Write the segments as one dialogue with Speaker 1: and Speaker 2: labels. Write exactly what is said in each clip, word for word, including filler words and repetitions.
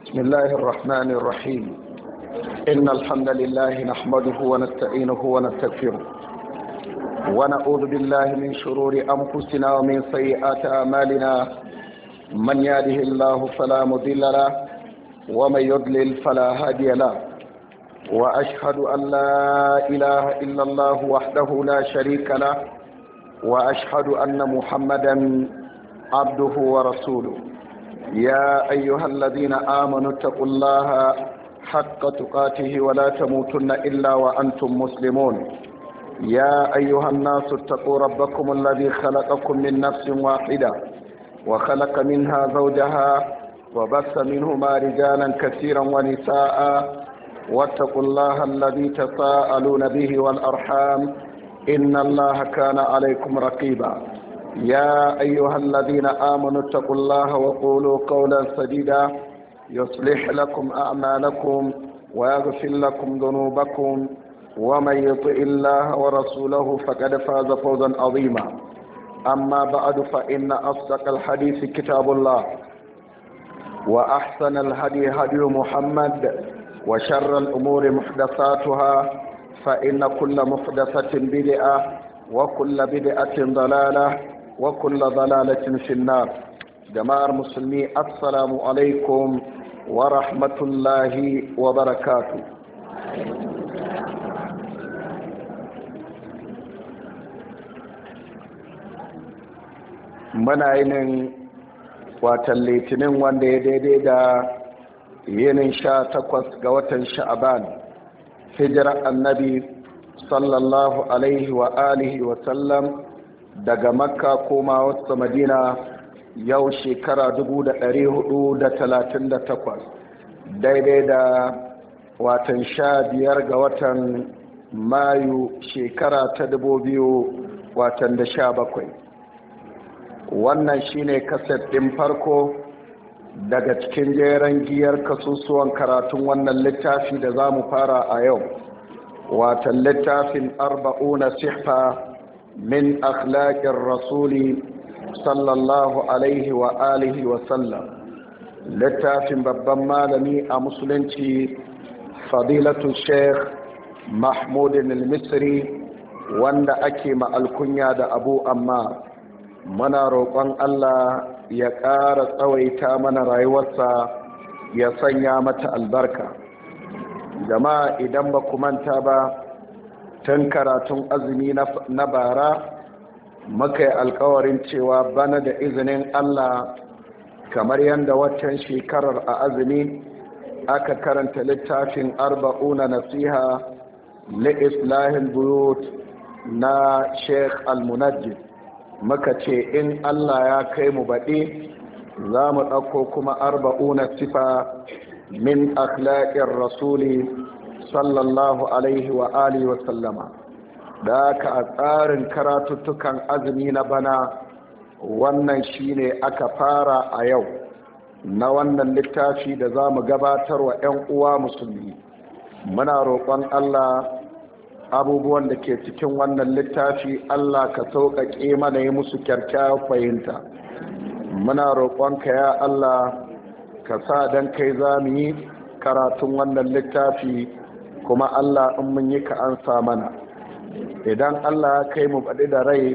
Speaker 1: بسم الله الرحمن الرحيم. إن الحمد لله نحمده ونستعينه ونستغفره ونعوذ بالله من شرور أنفسنا ومن سيئات أعمالنا. من يهده الله فلا مضل له ومن يضلل فلا هادي له، وأشهد أن لا إله إلا الله وحده لا شريك له، وأشهد أن محمدا عبده ورسوله. يا أيها الذين آمنوا اتقوا الله حق تقاته ولا تموتن إلا وأنتم مسلمون. يا أيها الناس اتقوا ربكم الذي خلقكم من نفس واحدة وخلق منها زوجها وبث منهما رجالا كثيرا ونساء، واتقوا الله الذي تساءلون به والأرحام إن الله كان عليكم رقيبا. يا أيها الذين آمنوا اتقوا الله وقولوا قولا سديدا يصلح لكم أعمالكم ويغفر لكم ذنوبكم، ومن يطع الله ورسوله فقد فاز فوزا عظيما. أما بعد، فإن أصدق الحديث كتاب الله، وأحسن الهدي هدي محمد، وشر الأمور محدثاتها، فإن كل محدثة بدعة وكل بدعة ضلالة وكل ضلالة في النار. جماعة المسلمين، السلام عليكم ورحمة الله وبركاته. muna yinin watan litinin wanda ya daidai da yinin sha takwas ga watan sha'aban, hijirar annabi sallallahu alaihi wa alihi wa sallam daga makka koma wasu madina yau shekara dubu da ɗari hudu da talatin da takwas, daidai da watan sha biyar ga watan mayu shekara ta dubu biyu watan da sha bakwai. Wannan shine kaset ɗin farko daga cikin jeren giyar kasusuwan karatun wannan littafi da za mu fara a yau, watan littafin arba'una sihfa min akhlaqir rasuli sallallahu alaihi wa alihi wa sallam, littafin babban malami a musulunci fadilatu sheikh mahmudin al-misri, wanda ake ma alkunya da abu amma. Muna roƙon Allah ya ƙara tsawaita mana rayuwarsa, ya sanya mata albarka. Jama'a, idan ba ku manta ba, tun karatun azumi na bara muka yi alkawarin cewa bana da izinin Allah, kamar yadda waccan shekarar a azumi aka karanta littafin arba'una nasiha li islahin buyut na Sheikh al-Munajjid, muka ce in Allah ya kai mu baɗi za mu ɗauko kuma arba'una sifa min akhlaqir rasuli sallallahu alaihi wa alihi wa sallama. da aka a tsarin karatuttukan azumi na bana, wannan shine aka fara a yau na wannan littafi da za mu gabatar wa 'yan uwa musulmi. Muna roƙon Allah abubuwan da ke cikin wannan littafi Allah ka sauƙaƙe mana yi musu kyakkyawar fahimta. Muna roƙonka ya Allah ka sa dan kai za mu yi karatun wannan littafi, kuma Allah in mun yi ka ansa mana. Idan Allah ya kai mu baɗi da rai,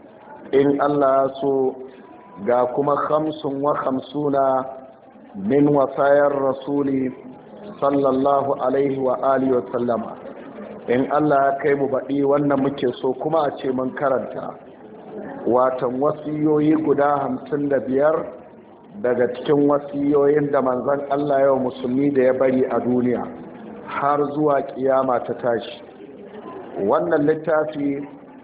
Speaker 1: in Allah ya so, ga kuma hamsin wa hamsuna min wasayar rasuli sallallahu alaihi wa alihi wa sallama. In Allah ya kai mu baɗi, wannan muke so kuma a ce mun karanta watan wasiyoyi guda hamsin da biyar daga cikin wasiyoyin da manzon Allah yau musulmi da ya bari a duniya har zuwa kiyama ta tashi. Wannan littafi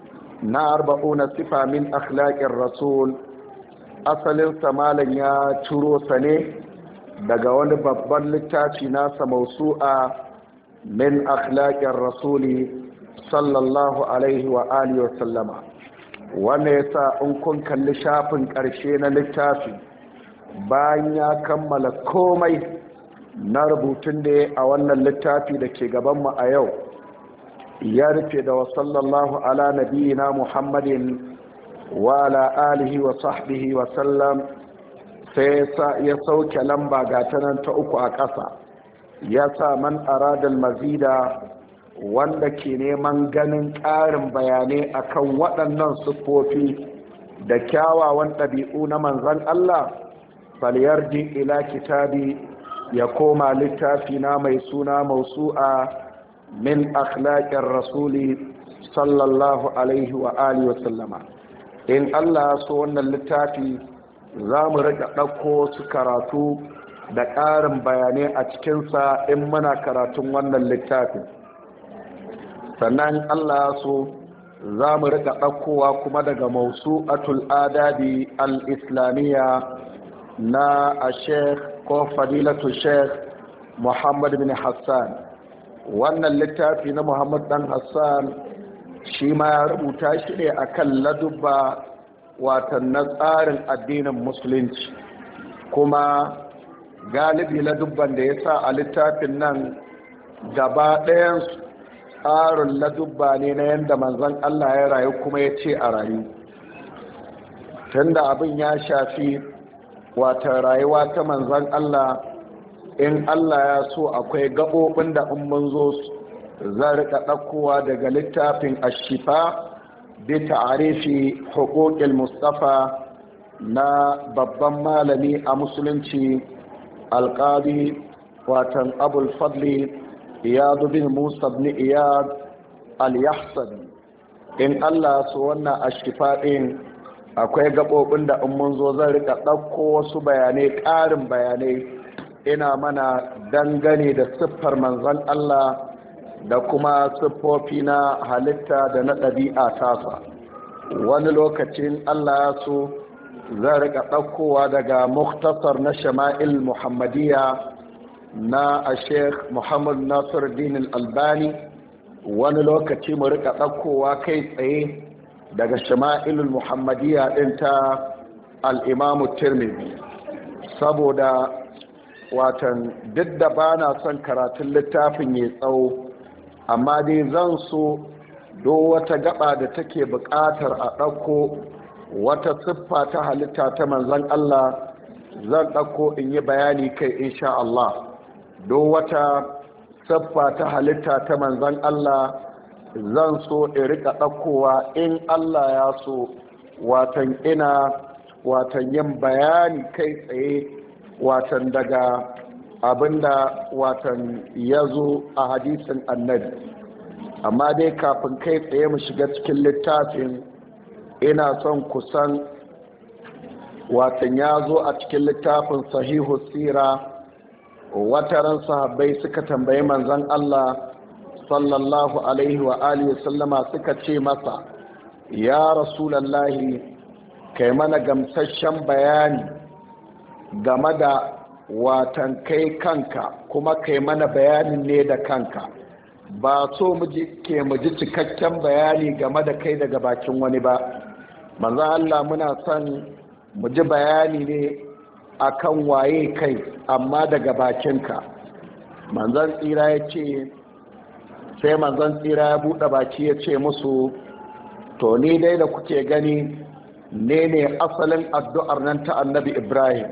Speaker 1: na arba'una sifa min akhlaqir rasul, asalin malam ya ciro sa ne daga wani babban littafi nasa mausu'a min akhlaqir rasuli sallallahu alaihi wa alihi wa sallama. wanda yasa in kun kalli shafin ƙarshe na littafi, bayan ya kammala komai na rubutun da ya a wannan littafi da ke gabanmu a yau, ya rufe da wa sallallahu ala nabiyina muhammadin wa ala alihi wa sahbihi wa sallam sai ya sauke lamba ga tanan ta uku a ƙasa, ya sa man aradal mazida, wanda ke neman ganin ƙarin bayanai akan waɗannan siffofi da kyawawan ɗabi'u na manzon Allah, falyarji ila kitabi, ya koma littafi na mai suna mausu'a min akhlaqir rasuli sallallahu alaihi wa alihi wa sallama. In Allah so wannan littafi za mu rika ɗauko su karatu da ƙarin bayanai a cikinsa in muna karatun wannan littafin. Sannan Allah so za mu rika ɗaukowa kuma daga mausu'atul adabi al-islamiyya na a sheikh ko fadilatu sheikh Muhammad bin Hassan. Wannan littafi na Muhammad dan Hassan shi ma ya rubuta shi ne akan ladubba watan na tsarin addinin musulunci, kuma galibi ladubban da ya sa a littafin nan gaba ɗayan tsarin ladubba ne na yadda manzon Allah ya rayu kuma ya ce a rayu. Tunda abin ya shafi wata rayuwa ta manzon Allah, in Allah ya so akwai gaɓoɓin da in mun zo za rika ɗaukowa daga littafin ashifa bi ta'arifi huquqil mustafa na babban malami a musulunci alqadi watan abul fadli iyad bin musa bin iyad al-yahsabi. in Allah so wannan ashifa din akwai gabobin da in mun zo zan rika dauko wasu bayanai, ƙarin bayanai ina mana dangane da siffar manzon Allah da kuma siffofi na halitta da na ɗabi'a tasa. Wani lokacin Allah ya so zan rika ɗaukowa daga muktasar na shama'il muhammadiyya na a sheikh Muhammad Nasiruddin Albani, wani lokaci mu rika ɗaukowa kai tsaye daga shama'il muhammadiyya ɗin ta al-Imam Tirmidhi, saboda watan duk da ba na son karatun littafin ya tsawo, amma dai zan so do wata gaba da take buƙatar a ɗauko wata siffa ta halitta ta manzon Allah zan ɗauko in yi bayani kai insha Allah. Do wata siffa ta halitta ta manzon Allah zan so in rika ɗaukowa in Allah ya so, watan ina watan yin bayani kai tsaye watan daga abinda watan ya zo a hadisin annabi. Amma dai kafin kai tsaye mu shiga cikin littafin, ina son kusan watan ya zo a cikin littafin sahihu sira, wataran sahabbai suka tambayi manzon Allah sallallahu alaihi wa alihi sallama suka ce masa, ya rasulallahi kai mana gamsasshen bayani game da watan kai kanka, kuma kai mana bayanin ne da kanka, ba so mu ji ke mu ji cikakken bayani game da kai daga bakin wani ba. Manzo Allah muna son mu ji bayani ne akan waye kai, amma daga bakinka. Manzon tsira ya ce, sai manzon tsira ya buɗe baki ya ce musu, to ni dai da kuke gani ne ne asalin addu'ar nan ta annabi Ibrahim,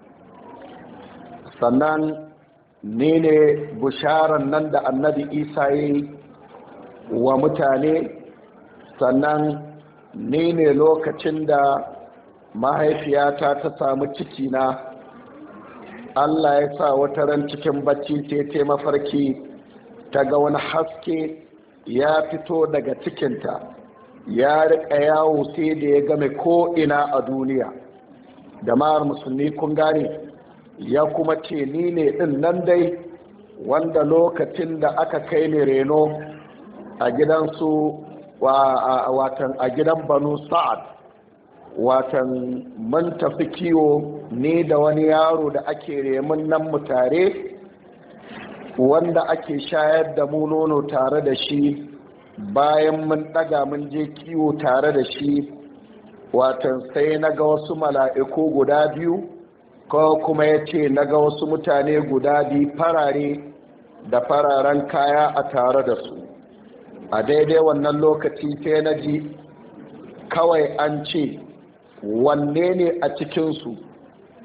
Speaker 1: sannan ne ne bisharar nan da annabi Isa yi wa mutane, sannan ne ne lokacin da mahaifiyata ta samu ciki na Allah ya sa wata ran cikin bacci sai ta mafarki ta ga wani haske ya fito daga cikinta ya riƙa yawo sai da ya game ko ina a duniya. Jama'ar musulmi kun gane, ya kuma ce ni ne ɗin nan dai wanda lokacin da aka kai ni reno a gidansu watan a gidan Banu Sa'ad, watan mun tafi kiwo ne da wani yaro da ake remun nan mu tare, wanda ake shayar da mu nono tare da shi. Bayan mun ɗaga mun je kiwo tare da shi, watan sai na ga wasu mala'iku guda biyu, ko kuma ya ce na ga wasu mutane guda biyu farare da fararen kaya a tare da su. A daidai wannan lokaci sai na ji kawai an ce wanne ne a cikinsu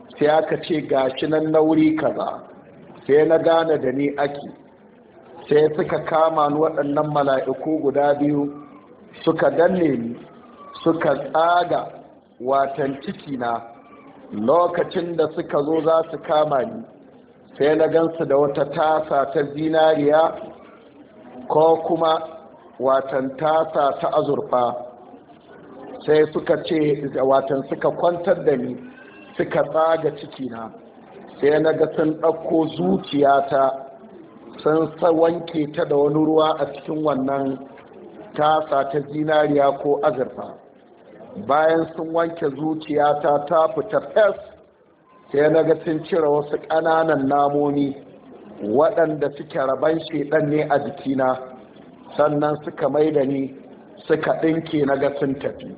Speaker 1: sai aka ce gashi nan na wuri kaza, sai na gane da ni ake, sai suka kama ni waɗannan mala'iku guda biyu suka danne ni suka tsaga watan ciki na. Lokacin da suka zo za su kama ni sai na gansu da wata tasa ta zinariya ko kuma watan tasa ta azurfa, sai suka ce watan suka kwantar da ni suka tsaga cikina, sai na ga sun ɗauko zuciyata sun wanke ta da wani ruwa a cikin wannan tasa ta zinariya ko azurfa. Bayan sun wanke zuciyata ta fita fes, sai na ga sun cire wasu ƙananan namomi waɗanda suke raban shedan ne a jikina, sannan suka mai da ni suka ɗinke na ga sun tafi.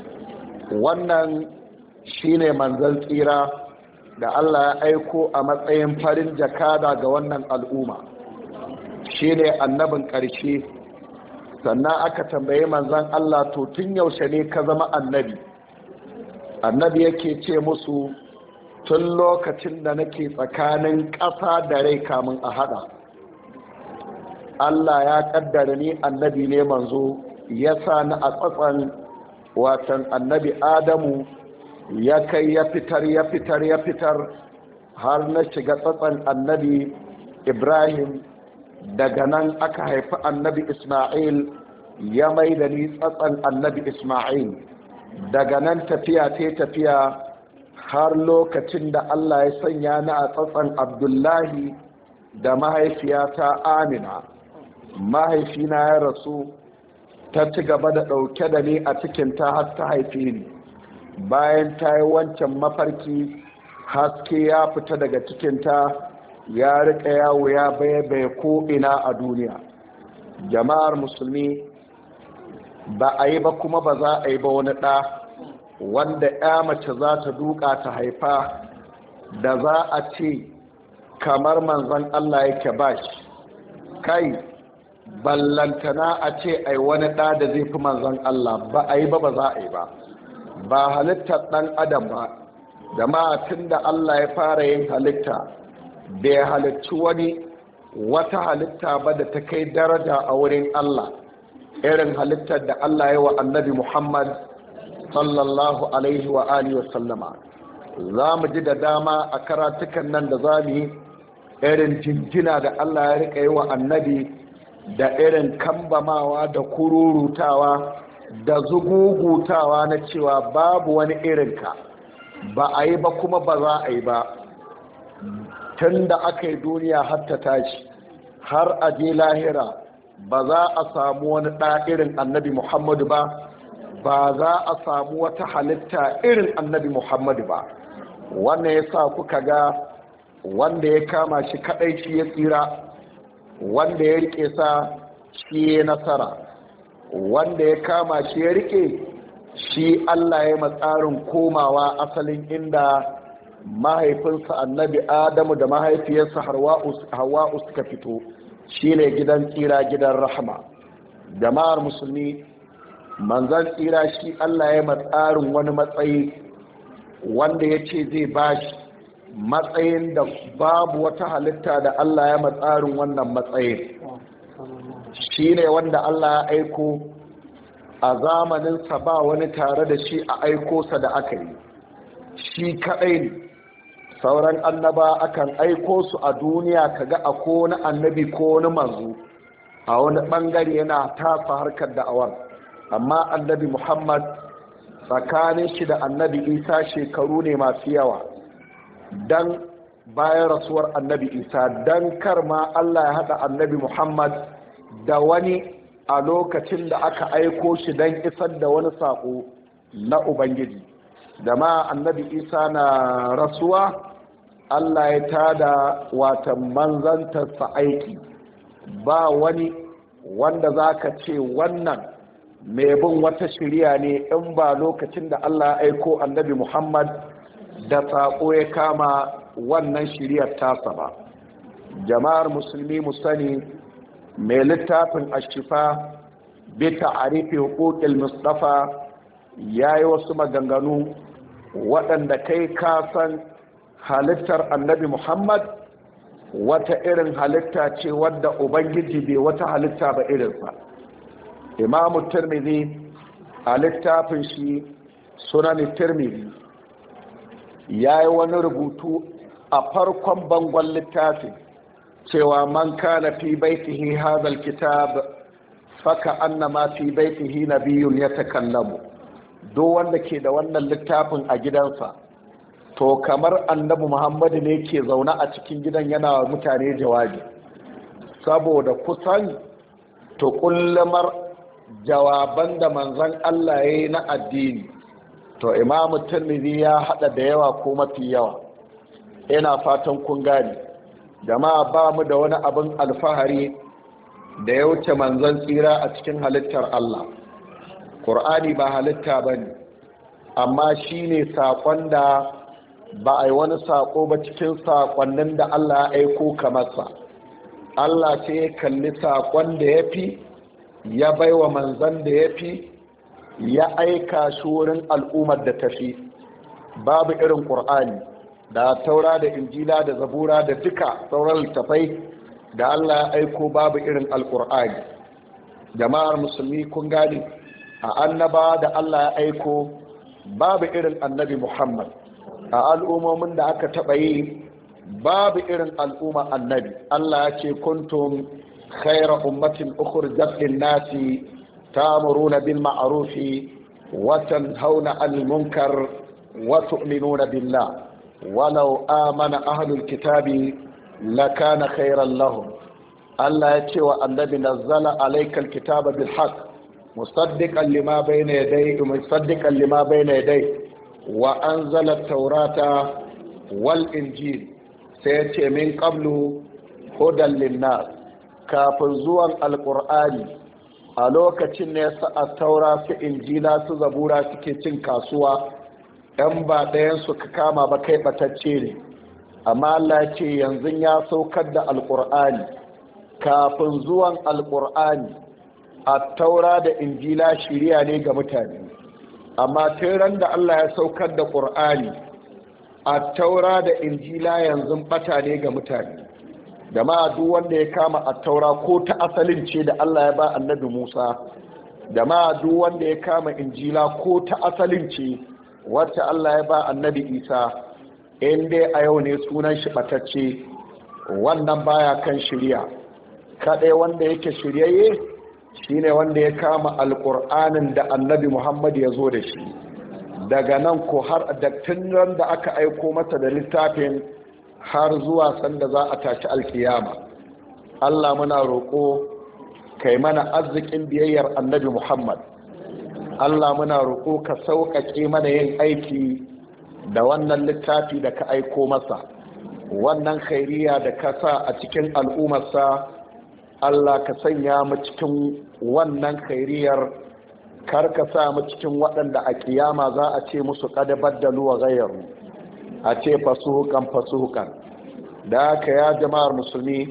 Speaker 1: Wannan shine manzon tsira da Allah ya aiko a matsayin farin jakada ga wannan al'umma, shine annabin ƙarshe. Sannan aka tambaye manzon Allah, to tun yaushe ne ka zama annabi? Annabi yake ce musu, tun lokacin da nake tsakanin ƙasa da rai kamun a hada. Allah ya kaddara ni annabi ne manzo, ya sa ni a tsatsan watan annabi Adamu, ya kai ya fitar ya fitar ya fitar har na shiga tsatsan annabi Ibrahim. Daga nan aka haifi annabi Ismail, ya mai da ni tsatsan annabi Ismail. Daga nan tafiya ta tafiya har lokacin da Allah ya sanya ni a tsatsan Abdullahi da mahaifiyata Amina. Mahaifina ya rasu, ta ci gaba da ɗauke da ni a cikinta har ta haife ni. Bayan ta yi wancan mafarki, haske ya fita daga cikinta, ya rika yawo ya bai ko ina a duniya. Jama'ar musulmi, ba a yi ba kuma ba za a yi ba wani ɗa wanda ya mace za ta duka ta haifa da za a ce kamar manzon Allah yake ba shi. Kai ballantana a ce ai wani ɗa da zai fi manzon Allah, ba a yi ba ba za a yi ba. Ba halittar ɗan adam ba, jama'a tun da Allah ya fara yin halitta bai halicci wani wata halitta ba da ta kai daraja a wurin Allah irin halittar da Allah ya wa annabi Muhammad sallallahu alaihi wa alihi wa sallama. Za mu ji da dama a karatukan nan da za mu yi irin jinjina da Allah ya rika yi wa annabi, da irin kambamawa da kururutawa da zugugutawa na cewa babu wani irinka, ba a yi ba kuma ba za a yi ba. Tun da aka yi duniya har ta tashi har a je lahira, ba za a samu wani ɗa irin annabi Muhammadu ba, ba za a samu wata halitta irin annabi Muhammadu ba. Wannan ya sa kuka ga wanda ya kama shi kaɗai shi ya tsira, wanda ya rike sa shi ya nasara, wanda ya kama shi ya rike shi Allah ya matsarin komawa asalin inda mahaifinsa annabi Adamu da mahaifiyarsa Hawwa'u suka fito, shine gidan tsira, gidan rahama. Jama'ar musulmi, manzan tsira shi Allah ya matsarin wani matsayi wanda ya ce zai bashi matsayin da babu wata halitta da Allah ya matsarin wannan matsayin. Shine wanda Allah ya aiko a zamaninsa, ba wani tare da shi a aikosa da aka yi, shi kaɗai ne. Sauran annaba akan aiko su a duniya, kaga a ko wani annabi ko wani manzo a wani bangare yana tasa harkar da'awar, amma annabi Muhammad tsakanin shi da annabi Isa shekaru ne masu yawa. Dan bayan rasuwar annabi Isa, dan karma Allah ya haɗa annabi Muhammad da wani a lokacin da aka aiko shi dan isar da wani saƙo na Ubangiji. Da ma annabi Isa na rasuwa, Allah ya tada watan manzantarsa aiki. Ba wani wanda za ka ce wannan mai bin wata shirya ne in ba lokacin da Allah ya aiko annabi Muhammad da saƙo ya kama wannan shiryar tasa ba. Jama'ar musulmi mu sani, mai littafin ashifa bi ta'arifi huquqil mustafa yayi wasu maganganu waɗanda kai ka san halittar annabi Muhammad wata irin halitta ce wadda ubangiji bai wata halitta ba irinsa. Imamu Tirmidhi a littafin shi Sunan Tirmidhi ya yi wani rubutu a farkon bangon littafin cewa man kana fi baitihi hadha alkitab faka annama fi baitihi nabiyyun yatakallamu. Do wanda ke da wannan littafin a gidansa to kamar annabi Muhammadu ne ke zaune a cikin gidan yana wa mutane jawabi, saboda kusan to kullumar jawaban da manzon Allah ya yi na addini to Imamu Tirmidhi ya hada da yawa ko mafi yawa. Ina fatan kun gani. Jama'a ba mu da wani abin alfahari da ya wuce manzon tsira a cikin halittar Allah. Qur'ani ba halitta bane, amma shine sakon da ba a yi wani sako ba cikin sakonnin da Allah ya aiko kamarsa. Allah sai ya kalli sakon da ya fi, ya baiwa manzon da ya fi, ya aika shi wurin al'ummar da tafi. Babu irin Qur'ani da Taura da Injila da Zabura da duka sauran littafai da Allah ya aiko babu irin Al-Qur'ani. Jama'ar musulmi kun gani, a annaba da Allah ya aiko babu irin annabi Muhammad. A al'ummomin da aka taɓa yi babu irin al'umma annabi. Allah ya ce kuntum khayra ummatin ukhrijat lin-nasi ta'muruna bil ma'ruf wa tanhauna 'anil munkar wa tu'minuna billah walau amana ahlul kitabi lakana khayran lahum. Allah ya ce wa annabi nazzala alaykal kitaba bil haqq musaddiqan lima bayna yadayhi musaddiqan lima bayna yadayhi wa anzala at-taurata wal injil. sai ya ce min qablu hudan linnas, kafin zuwan alqur'ani a lokacin ne sa at-taura su injila su zabura suke cin kasuwa, ɗan ba ɗayan su ka kama ba kai batacce ne. amma Allah ya ce yanzu ya saukar da alqur'ani. Kafin zuwan alqur'ani at-taura da injila shiriya ne ga mutane, amma tun da Allah ya saukar da ƙur'ani at-taura da injila yanzu bata ne ga mutane. Jama'a duk wanda ya kama at-taura ko ta asalin ce da Allah ya ba annabi Musa, jama'a duk wanda ya kama injila ko ta asalin ce wacce Allah ya ba annabi Isa, in dai a yau ne sunan shi batacce, wannan baya kan shirya. Kaɗai wanda yake shiryayye shine wanda ya kama alƙur'anin da annabi Muhammad ya zo da shi. Daga nan ko har da tunan da aka aiko masa da littafin har zuwa sanda za a tashi alkiyama. Allah muna roƙo kai mana arzikin biyayyar annabi Muhammad. Allah muna roƙo ka sauƙaƙe mana yin aiki da wannan littafi da ka aiko masa, wannan khairiya da ka sa a cikin al'ummarsa. Allah ka sanya mu cikin wannan khairiyar, kar ka sa mu cikin waɗanda a kiyama za a ce musu qad baddalu wa ghayru, a ce fasuhukan fasuhukan. da haka ya jama'ar musulmi,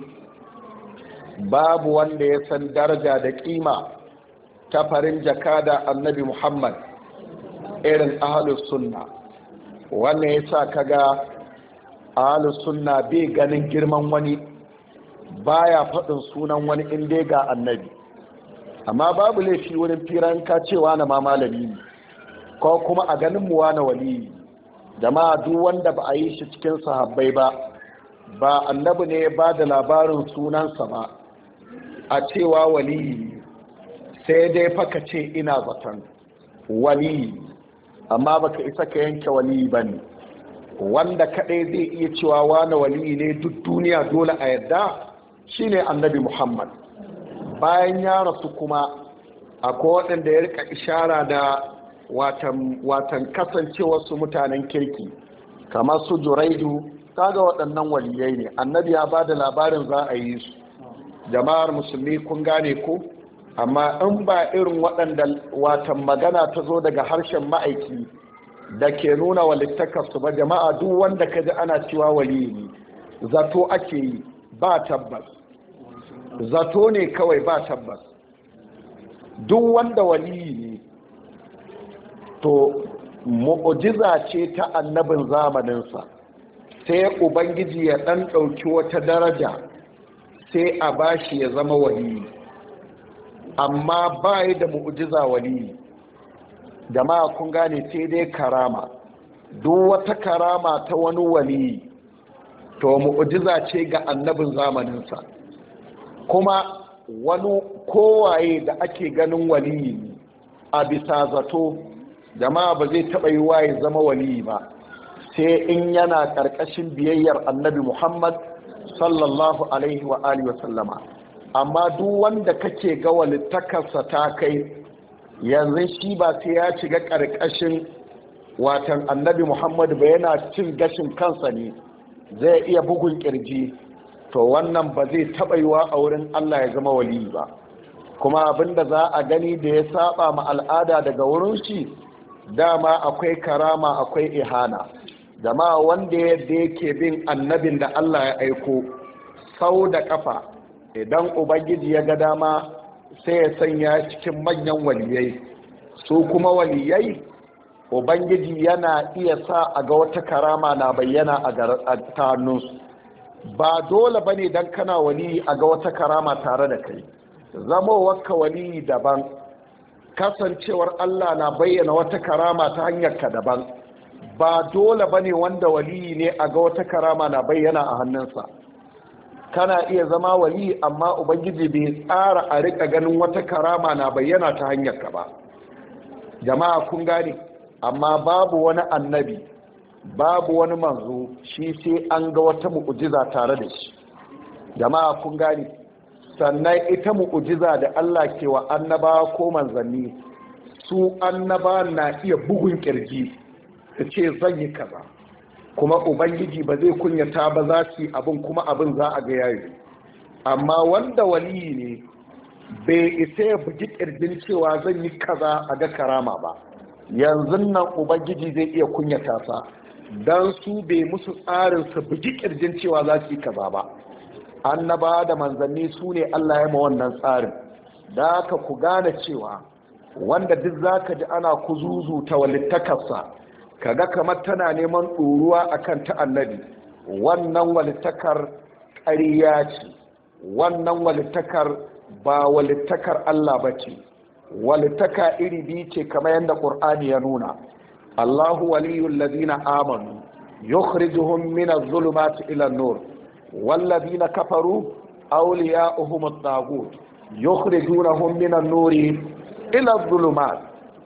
Speaker 1: babu wanda ya san daraja da kima ta farin jakada annabi Muhammad irin ahlus sunna. wannan yasa kaga ahlus sunna bai ganin girman wani, baya faɗin sunan wani inda ga annabi. amma babu laifi wurin firan ka cewa na ma malami ne, ko kuma a ganin mu wani wali. jama'a duk wanda ba a yi shi cikin sahabbai ba, ba annabi ne ya ba da labarin sunansa ba a cewa wali, sai dai faka ce ina zaton wali, amma baka isa ka yanke wali bane. wanda kadai zai iya cewa wani wali ne duk duniya dole a yadda shine annabi Muhammad. bayan ya rasu kuma akwai waɗanda ya rika ishara da watan watan kasancewar su mutanen kirki, kamar su Juraidu. kaga waɗannan waliyai ne, annabi ya bada labarin za a yi su. jama'ar musulmi kun gane ko? amma in ba irin waɗanda watan magana ta zo daga harshen ma'aiki da ke nuna walittakarsu ba, jama'a duk wanda ka ji ana cewa waliyi ne zato ake yi, ba tabbas. zato ne kawai, ba tabbas. duk wanda waliyi ne to mu'jiza ce ta annabin zamaninsa, sai ubangiji ya ɗan ɗauki wata daraja sai a bashi ya zama wali, amma ba yi da mu'ujiza wali. jama'a kun gane, sai dai karama. duk wata karama ta wani wali to mu'ujiza ce ga annabin zamaninsa. kuma wani kowaye da ake ganin wali a bisa zato, jama'a ba zai taɓa yi waye zama wali ba sai in yana ƙarƙashin biyayyar annabi Muhammad sallallahu alaihi wa alihi wa sallama. amma duk wanda kake ga walittakarsa ta kai yanzu shi ba sai ya shiga ƙarƙashin watan annabi Muhammad ba, yana cin gashin kansa ne, zai iya bugun kirji, to wannan ba zai taɓa yiwa a wurin Allah ya zama wali ba. kuma abinda za a gani da ya saba ma al'ada daga wurin shi, dama akwai karama akwai ihana. jama'a wanda yadda yake bin annabin da Allah ya aiko sau da kafa, idan ubangiji ya ga dama sai ya sanya cikin manyan waliyai. su kuma waliyai ubangiji yana iya sa a ga wata karama na bayyana a ta hannunsu. ba dole bane dan kana wali a ga wata karama tare da kai. zamowarka wali daban, kasancewar Allah na bayyana wata karama ta hanyar ka daban. ba dole bane wanda wali ne a ga wata karama na bayyana a hannunsa. kana iya zama wali amma ubangiji bai tsara a rika ganin wata karama na bayyana ta hanyar ka ba. jama'a kun gane, amma babu wani annabi, babu wani manzo shi sai an ga wata mu'ujiza tare da shi. jama'a kun gane, sannan ita mu'ujiza da Allah ke wa annabawa ko manzanni, su annaba na iya bugun kirji su ce zan yi kaza, kuma ubangiji ba zai kunyata ba, za su yi abin kuma abin za a ga yayi. amma wanda wali ne bai isa ya bugi kirjin cewa zan yi kaza a ga karama ba, yanzu nan ubangiji zai iya kunyata sa, don su bai musu tsarin su bugi kirjin cewa za su yi kaza ba. annaba da manzanni su ne Allah ya ma wannan tsarin. da haka ku gane cewa wanda duk zaka ji ana kuzuzu ta walittakarsa kaga kamar tana neman ɗoruwa akan ta annabi, wannan walittakar ƙarya ce, wannan walittakar ba walittakar Allah ba ce. walittaka iri biyu ce kamar yadda ƙur'ani ya nuna. Allahu waliyul ladina amanu yukhrijuhum min adh-dhulumati ila an-nur wal ladina kafaru awliya'uhum at-taghut yukhrijunahum min an-nuri ila adh-dhulumat.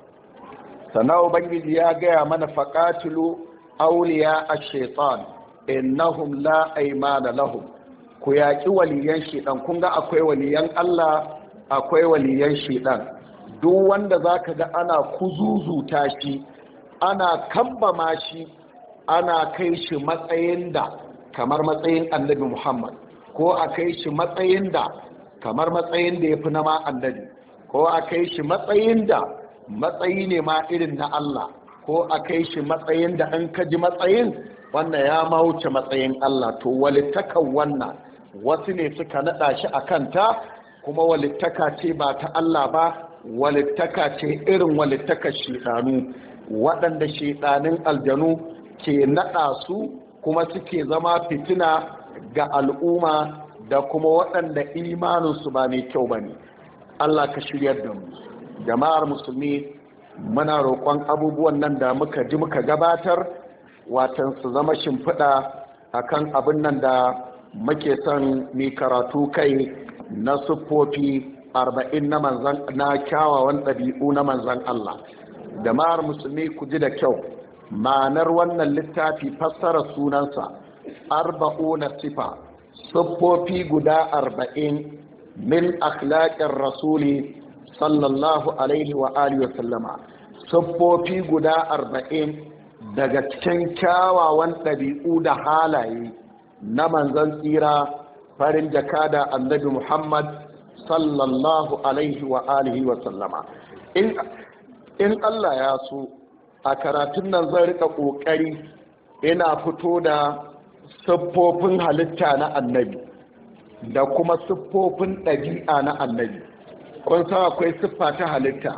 Speaker 1: sana ubangiji ya gaya mana faqatilu awliya ash-shaytan innahum la aymana lahum. ku yaƙi waliyan shedan. kun ga akwai waliyan Allah akwai waliyan shedan. duk wanda zaka ga ana kuzuzuta shi, ana kambama shi, ana kai shi matsayin da kamar matsayin annabi Muhammad, ko a kai shi matsayin da kamar matsayin da ya fi na ma annabi, ko a kai shi matsayin da matsayi ne ma irin na Allah, ko a kai shi matsayin da an kaji matsayin wannan ya ma wuce matsayin Allah. to walittakan wannan wasu ne suka naɗa shi a kanta, kuma walittaka ce ba ta Allah ba, walittaka ce irin walittakar shedanu, waɗanda shedanin aljanu ke naɗa su kuma suke zama fitina ga al'umma da kuma waɗanda imaninsu ba mai kyau ba ne. Allah ka shiryar da mu. jama'ar musulmi, muna roƙon abubuwan nan da muka ji muka gabatar watan su zama shimfiɗa akan abin nan da muke son mai karatu kai na siffofi arba'in na manzan na kyawawan ɗabi'u na manzan Allah. jama'ar musulmi ku ji da kyau, ma'anar wannan littafi fassara sunansa arba'una sifa, siffofi guda arba'in min akhlaqir rasuli sallallahu alaihi wa alihi wa sallama, siffofi guda arba'in daga cikin kyawawan ɗabi'u da halaye na manzan tsira farin jakada annabi Muhammad sallallahu alaihi wa alihi wa sallama. in in Allah ya so a karatun nan zan rika kokari ina fito da siffofin halitta na annabi da kuma siffofin ɗabi'a na annabi. kun san akwai siffa ta halitta,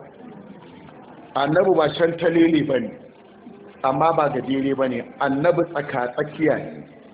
Speaker 1: annabi ba shan talele ba ne amma ba gajere ba ne, annabi tsaka tsakiya ne.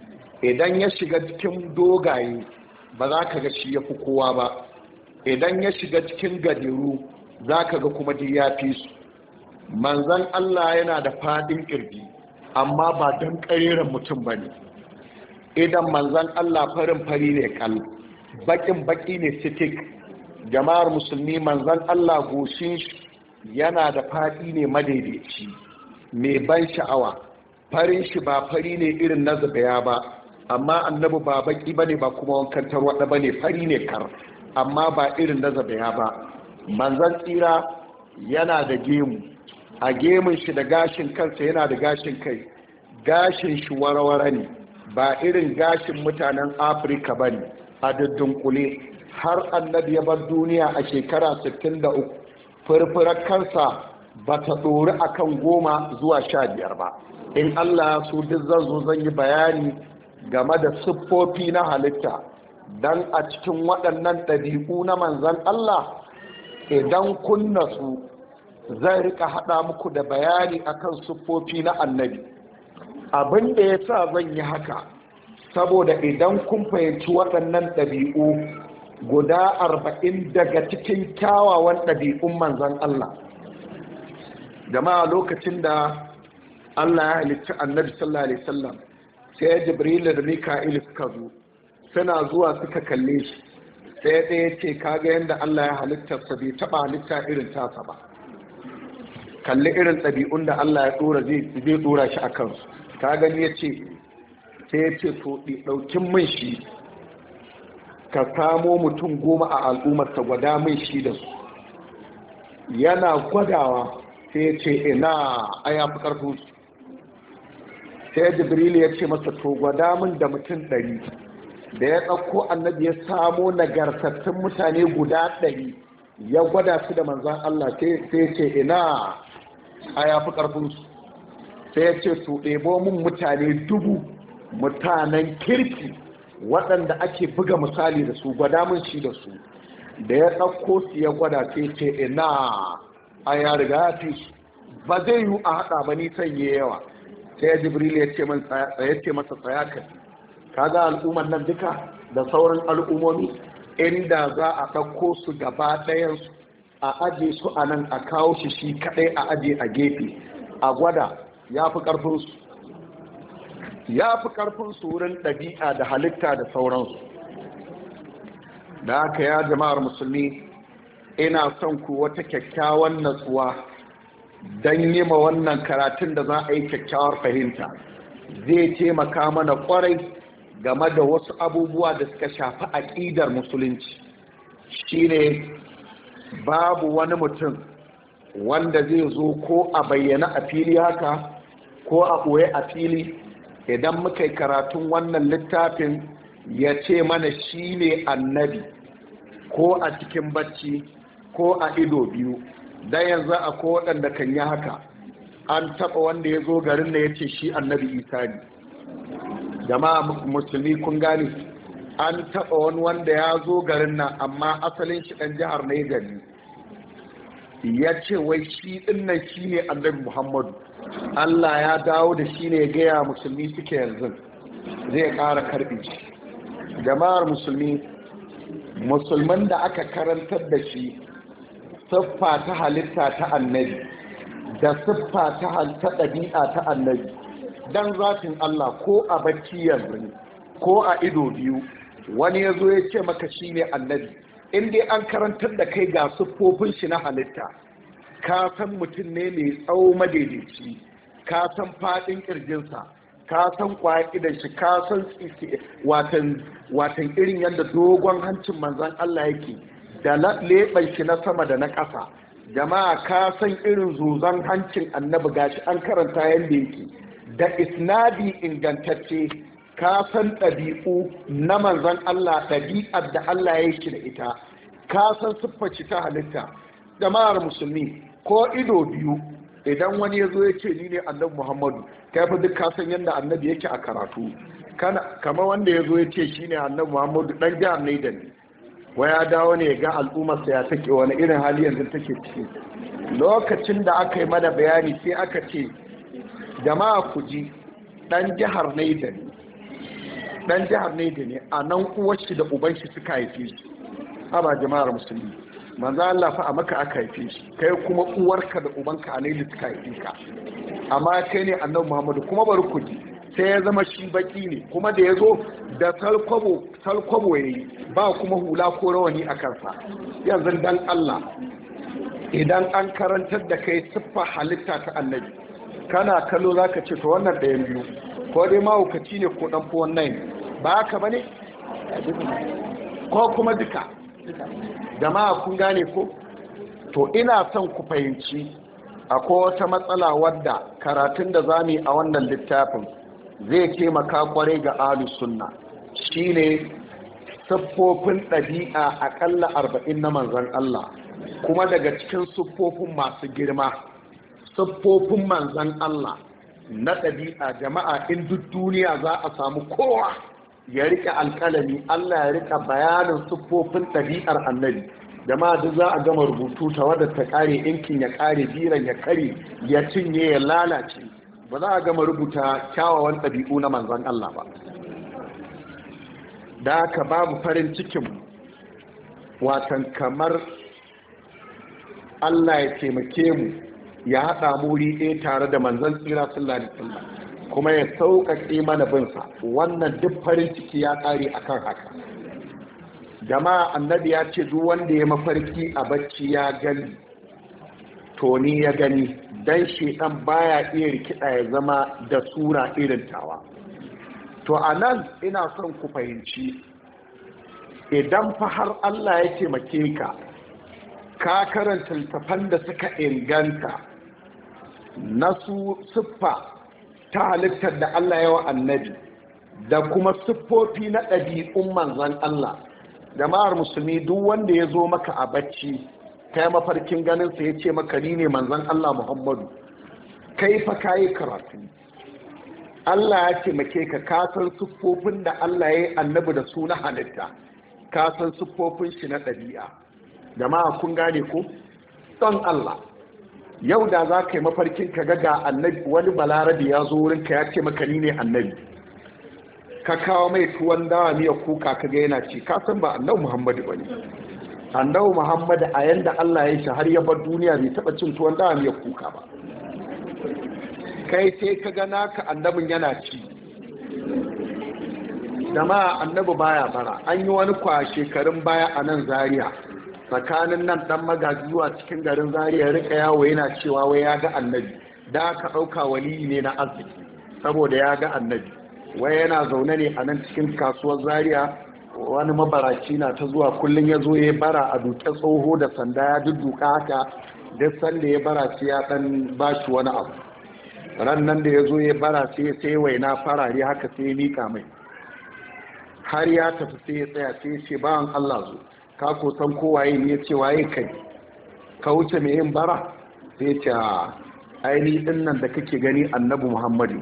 Speaker 1: idan ya shiga cikin dogaye ba za ka ga shi ya fi kowa ba, idan ya shiga cikin gajeru za ka ga kuma duk ya fi su. Manzan Allah yana da fadin kirji amma ba don ƙariran mutum ba ne. Idan manzan Allah farin fari ne kal, bakin baki ne sitik. Jama'ar musulmi, manzan Allah goshin yana da fadi ne madaidaici mai ban sha'awa. Farin shi ba fari ne irin na zubaya ba, amma annabi ba baki bane ba kuma wankan tarwada bane, fari ne kar amma ba irin na zubaya ba. Manzan tsira yana da gemu, a gemun shi da gashin kansa yana da gashin kai, gashin shi warawara ne ba irin gashin mutanen Afirka bane a dudunkule. Har annabi ya bar duniya a shekara sittin da uku, furfurar kansa ba ta ɗori akan goma zuwa sha biyar ba. In Allah su duk zan zo zan yi bayani game da siffofi na halitta, dan a cikin waɗannan ɗabi'u na manzan Allah idan kun nasu zai rika haɗa muku da bayani akan siffofi na annabi. Abin da ya sa zan yi haka saboda idan kun fahimci waɗannan ɗabi'u guda arba'in daga cikin kyawawan ɗabi'un manzan Allah. Jama'a, lokacin da Allah ya halitta annabi sallallahu alaihi wasallam sai Jibril da Mika'il suka zo, suna zuwa suka kalle shi sai ɗaya ce kaga yadda Allah ya halitta sa bai taɓa halitta irin tasa ba, kalli irin ɗabi'un da Allah ya ɗora zai ɗora shi a kansu, ka gani ya ce sai ya ce to ɗaukin min shi ka samo mutum goma a al'ummarsa, gwada min shi da su. Yana gwadawa sai ya ce ina a ya fi ƙarfin su. Sai Jibril ya ce masa to gwada min da mutum ɗari. Da ya ɗauko annabi ya samo nagartattun mutane guda ɗari ya gwada su da manzan Allah sai ya ce ina a ya fi ƙarfin su. Sai ya ce to ɗebo min mutane dubu, mutanen kirki waɗanda ake buga misali da su, gwada min shi da su. Da ya ɗauko su ya gwada sai ce ina a ya riga ya fi su, ba zai yi a haɗa ba nisan yi yawa. Sai Jibril ya ce masa tsaya ka kaga al'ummar nan duka da sauran al'ummomi inda za a ɗauko su gaba ɗayansu a aje su a nan a kawo shi shi kaɗai a aje a gefe a gwada, ya fi ƙarfinsu ya fi ƙarfinsu wurin ɗabi'a da halitta da sauransu. Da haka ya jama'ar musulmi, ina son ku wata kyakkyawan natsuwa don yi ma wannan karatun da za a yi kyakkyawar fahimta. Zai taimaka mana kwarai game da wasu abubuwa da suka shafi aƙidar musulunci. Shine babu wani mutum wanda zai zo ko a bayyana a fili haka ko a ɓoye a fili, idan muka yi karatun wannan littafin ya ce mana shi ne annabi ko a cikin bacci ko a ido biyu. Dan yanzu a ko waɗanda kan yi haka, an taɓa wanda ya zo garin da ya ce shi annabi Isa ne. Jama'a musulmi kun gane, an taɓa wani wanda ya zo garin nan amma asalin shi ɗan jihar Niger ne, ya ce wai shi ɗinnan shi ne annabi Muhammadu. Allah ya dawo da shi ne gaya musulmi suke yanzu zai ƙara karɓi shi. Jama'ar musulmi, musulman da aka karantar da shi siffa ta halitta ta annabi da siffa ta ɗabi'a ta annabi, dan zatin Allah ko a bacci yanzu ko a ido biyu wani ya zo ya ce maka shi ne annabi, in dai an karantar da kai ga siffofin shi na halitta, ka san mutum ne mai tsawo madaidaici, ka san faɗin ƙirjinsa, ka san idan shi, ka san watan watan irin yadda dogon hancin manzan Allah yake da leɓen shi na sama da na ƙasa. Jama'a, ka san irin zuzan hancin annabi gashi an karanta yadda yake da isnadi ingantacce, ka san ɗabi'u na manzan Allah, ɗabi'ar da Allah ya yi da ita, ka san siffaci ta halitta. Jama'ar musulmi, ko ido biyu idan wani ya zo ya ce ni ne annabi Muhammadu, kai fa duk ka san yadda annabi yake a karatu, kana kama wanda ya zo ya ce shi ne annabi Muhammadu ɗan jihar Niger ne, wa ya dawo ne ya ga al'ummarsa ya take wani irin hali yanzu take ciki. Lokacin da aka yi mana bayani sai aka ce jama'a ku ji ɗan jihar Niger ne, dan jihar Neja ne a nan uwar shi da uban shi suka haife shi. Haba jama'ar musulmi, manzo Allah fa a Makka aka haife shi, kai kuma uwarka da ubanka a Neja suka haife ka, amma kai ne annabi Muhammadu. kuma bari ku ji, sai ya zama shi baki ne, kuma da ya zo da talkwabo talkwabo yayi ba kuma hula ko rawani a kansa. Yanzu dan Allah, idan an karantar da kai siffa halitta ta annabi, kana kallo zaka ce to wannan ɗayan biyu, ko dai mahaukaci ne ko ɗan fuwan nai, ba haka ba ne? Ko kuma duka. Jama'a kun gane ko? To ina son ku fahimci akwai wata matsala wadda karatun da za mu yi a wannan littafin zai taimaka kwarai ga ahlus sunna, shine siffofin ɗabi'a aƙalla arba'in na manzon Allah, kuma daga cikin siffofin masu girma, siffofin manzon Allah na ɗabi'a. Jama'a, in duk duniya za a samu kowa ya rika alƙalami, Allah ya rika bayanin siffofin ɗabi'ar annabi, jama'a duk za a gama rubutu ta wadda ta ƙare, inkin ya ƙare, biran ya kare, ya cinye, ya lalace, ba za a gama rubuta kyawawan ɗabi'u na manzon Allah ba. Da haka babu farin cikin watan kamar Allah ya taimake mu ya haɗa muri ɗaya tare da manzon tsira sallallahu alaihi wasallam, kuma ya sauƙaƙe mana binsa. Wannan duk farin ciki ya ƙare akan haka. Jama'a, annabi ya ce duk wanda ya mafarki a bacci ya gani, to ni ya gani, dan shedan baya iya rikida ya zama da sura irin tawa. To anan ina son ku fahimci, idan fa har Allah ya taimake ka ka karanta littafan da suka inganta na su siffa ta halittar da Allah ya wa annabi da kuma siffofi na ɗabi'un manzan Allah, jama'ar musulmi, duk wanda ya zo maka a bacci kai mafarkin ganinsa ya ce maka ni ne manzan Allah Muhammadu, kai fa kayi karatu. Allah ya taimake ka kasan siffofin da Allah ya yi annabi da su na halitta, kasan siffofin shi na ɗabi'a. Jama'a kun gane ko? Don Allah, yau da za ka yi mafarkin ka ga annabi, wani balarabi ya zo wurinka ya ce maka ni ne annabi, ka kawo mai tuwon dawa miya kuka ka ga yana ci, ka san ba annabi Muhammadu bane. Annabi Muhammadu a yanda Allah ya shi har ya bar duniya bai taba cin tuwon dawa miya kuka ba. Kai sai ka ga naka annabin yana ci. Dama annabi baya bara. An yi wani kwa shekarun baya a nan Zaria, tsakanin nan dan magaji zuwa cikin garin Zaria, rika yawo yana cewa wai ya ga annabi, da ka dauka wali ne na arziki saboda ya ga annabi. Wai yana zaune ne a nan cikin kasuwar Zaria, wani mabaraci na ta zuwa kullum ya zo ya bara a duke tsoho da sanda ya dudduka haka, duk sanda ya bara sai ya dan bashi wani abu. Ran nan da ya zo ya bara sai sai waina farare haka sai ya mika mai, har ya tafi sai ya tsaya sai ya ce bawan Allah zo, ka ko san kowaye ne? Ya ce waye kai, ka wuce mai yin bara? Sai ya ce aini din nan da kake gani annabi Muhammadu.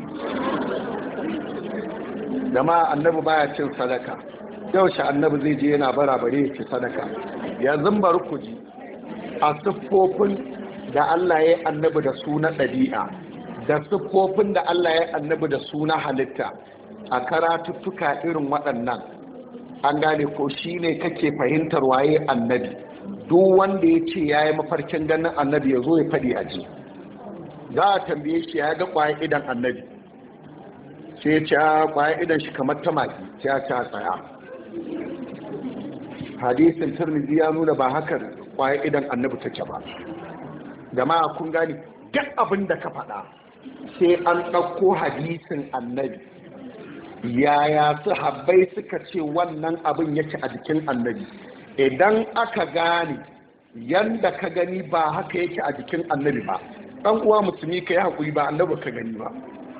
Speaker 1: Dama annabi baya cin sadaka, yaushe annabi zai je yana bara bare ya ci sadaka? Yanzu bari ku ji a siffofin da Allah ya yi annabi da su na ɗabi'a da siffofin da Allah ya yi annabi da su na halitta a karatuttuka irin waɗannan, an gane ko? shine kake fahimtar waye annabi. Duk wanda ya ce ya yi mafarkin ganin annabi ya zo ya faɗi a ji. Za a tambaye shi ya ga ƙwaye idan annabi, sai ya ce a ƙwaye idan shi kamar tamaki, sai ya ce a tsaya. Hadisin Tirmidhi ya nuna ba haka ƙwaye idan annabi take ba. Jama'a kun gani, duk abin da ka faɗa sai an ɗauko hadisin annabi, yaya sahabbai suka ce wannan abin yake a jikin annabi. Idan aka gane yanda ka gani ba haka yake a jikin annabi ba, ɗan uwa musulmi ka yi haƙuri, ba annabi ka gani ba.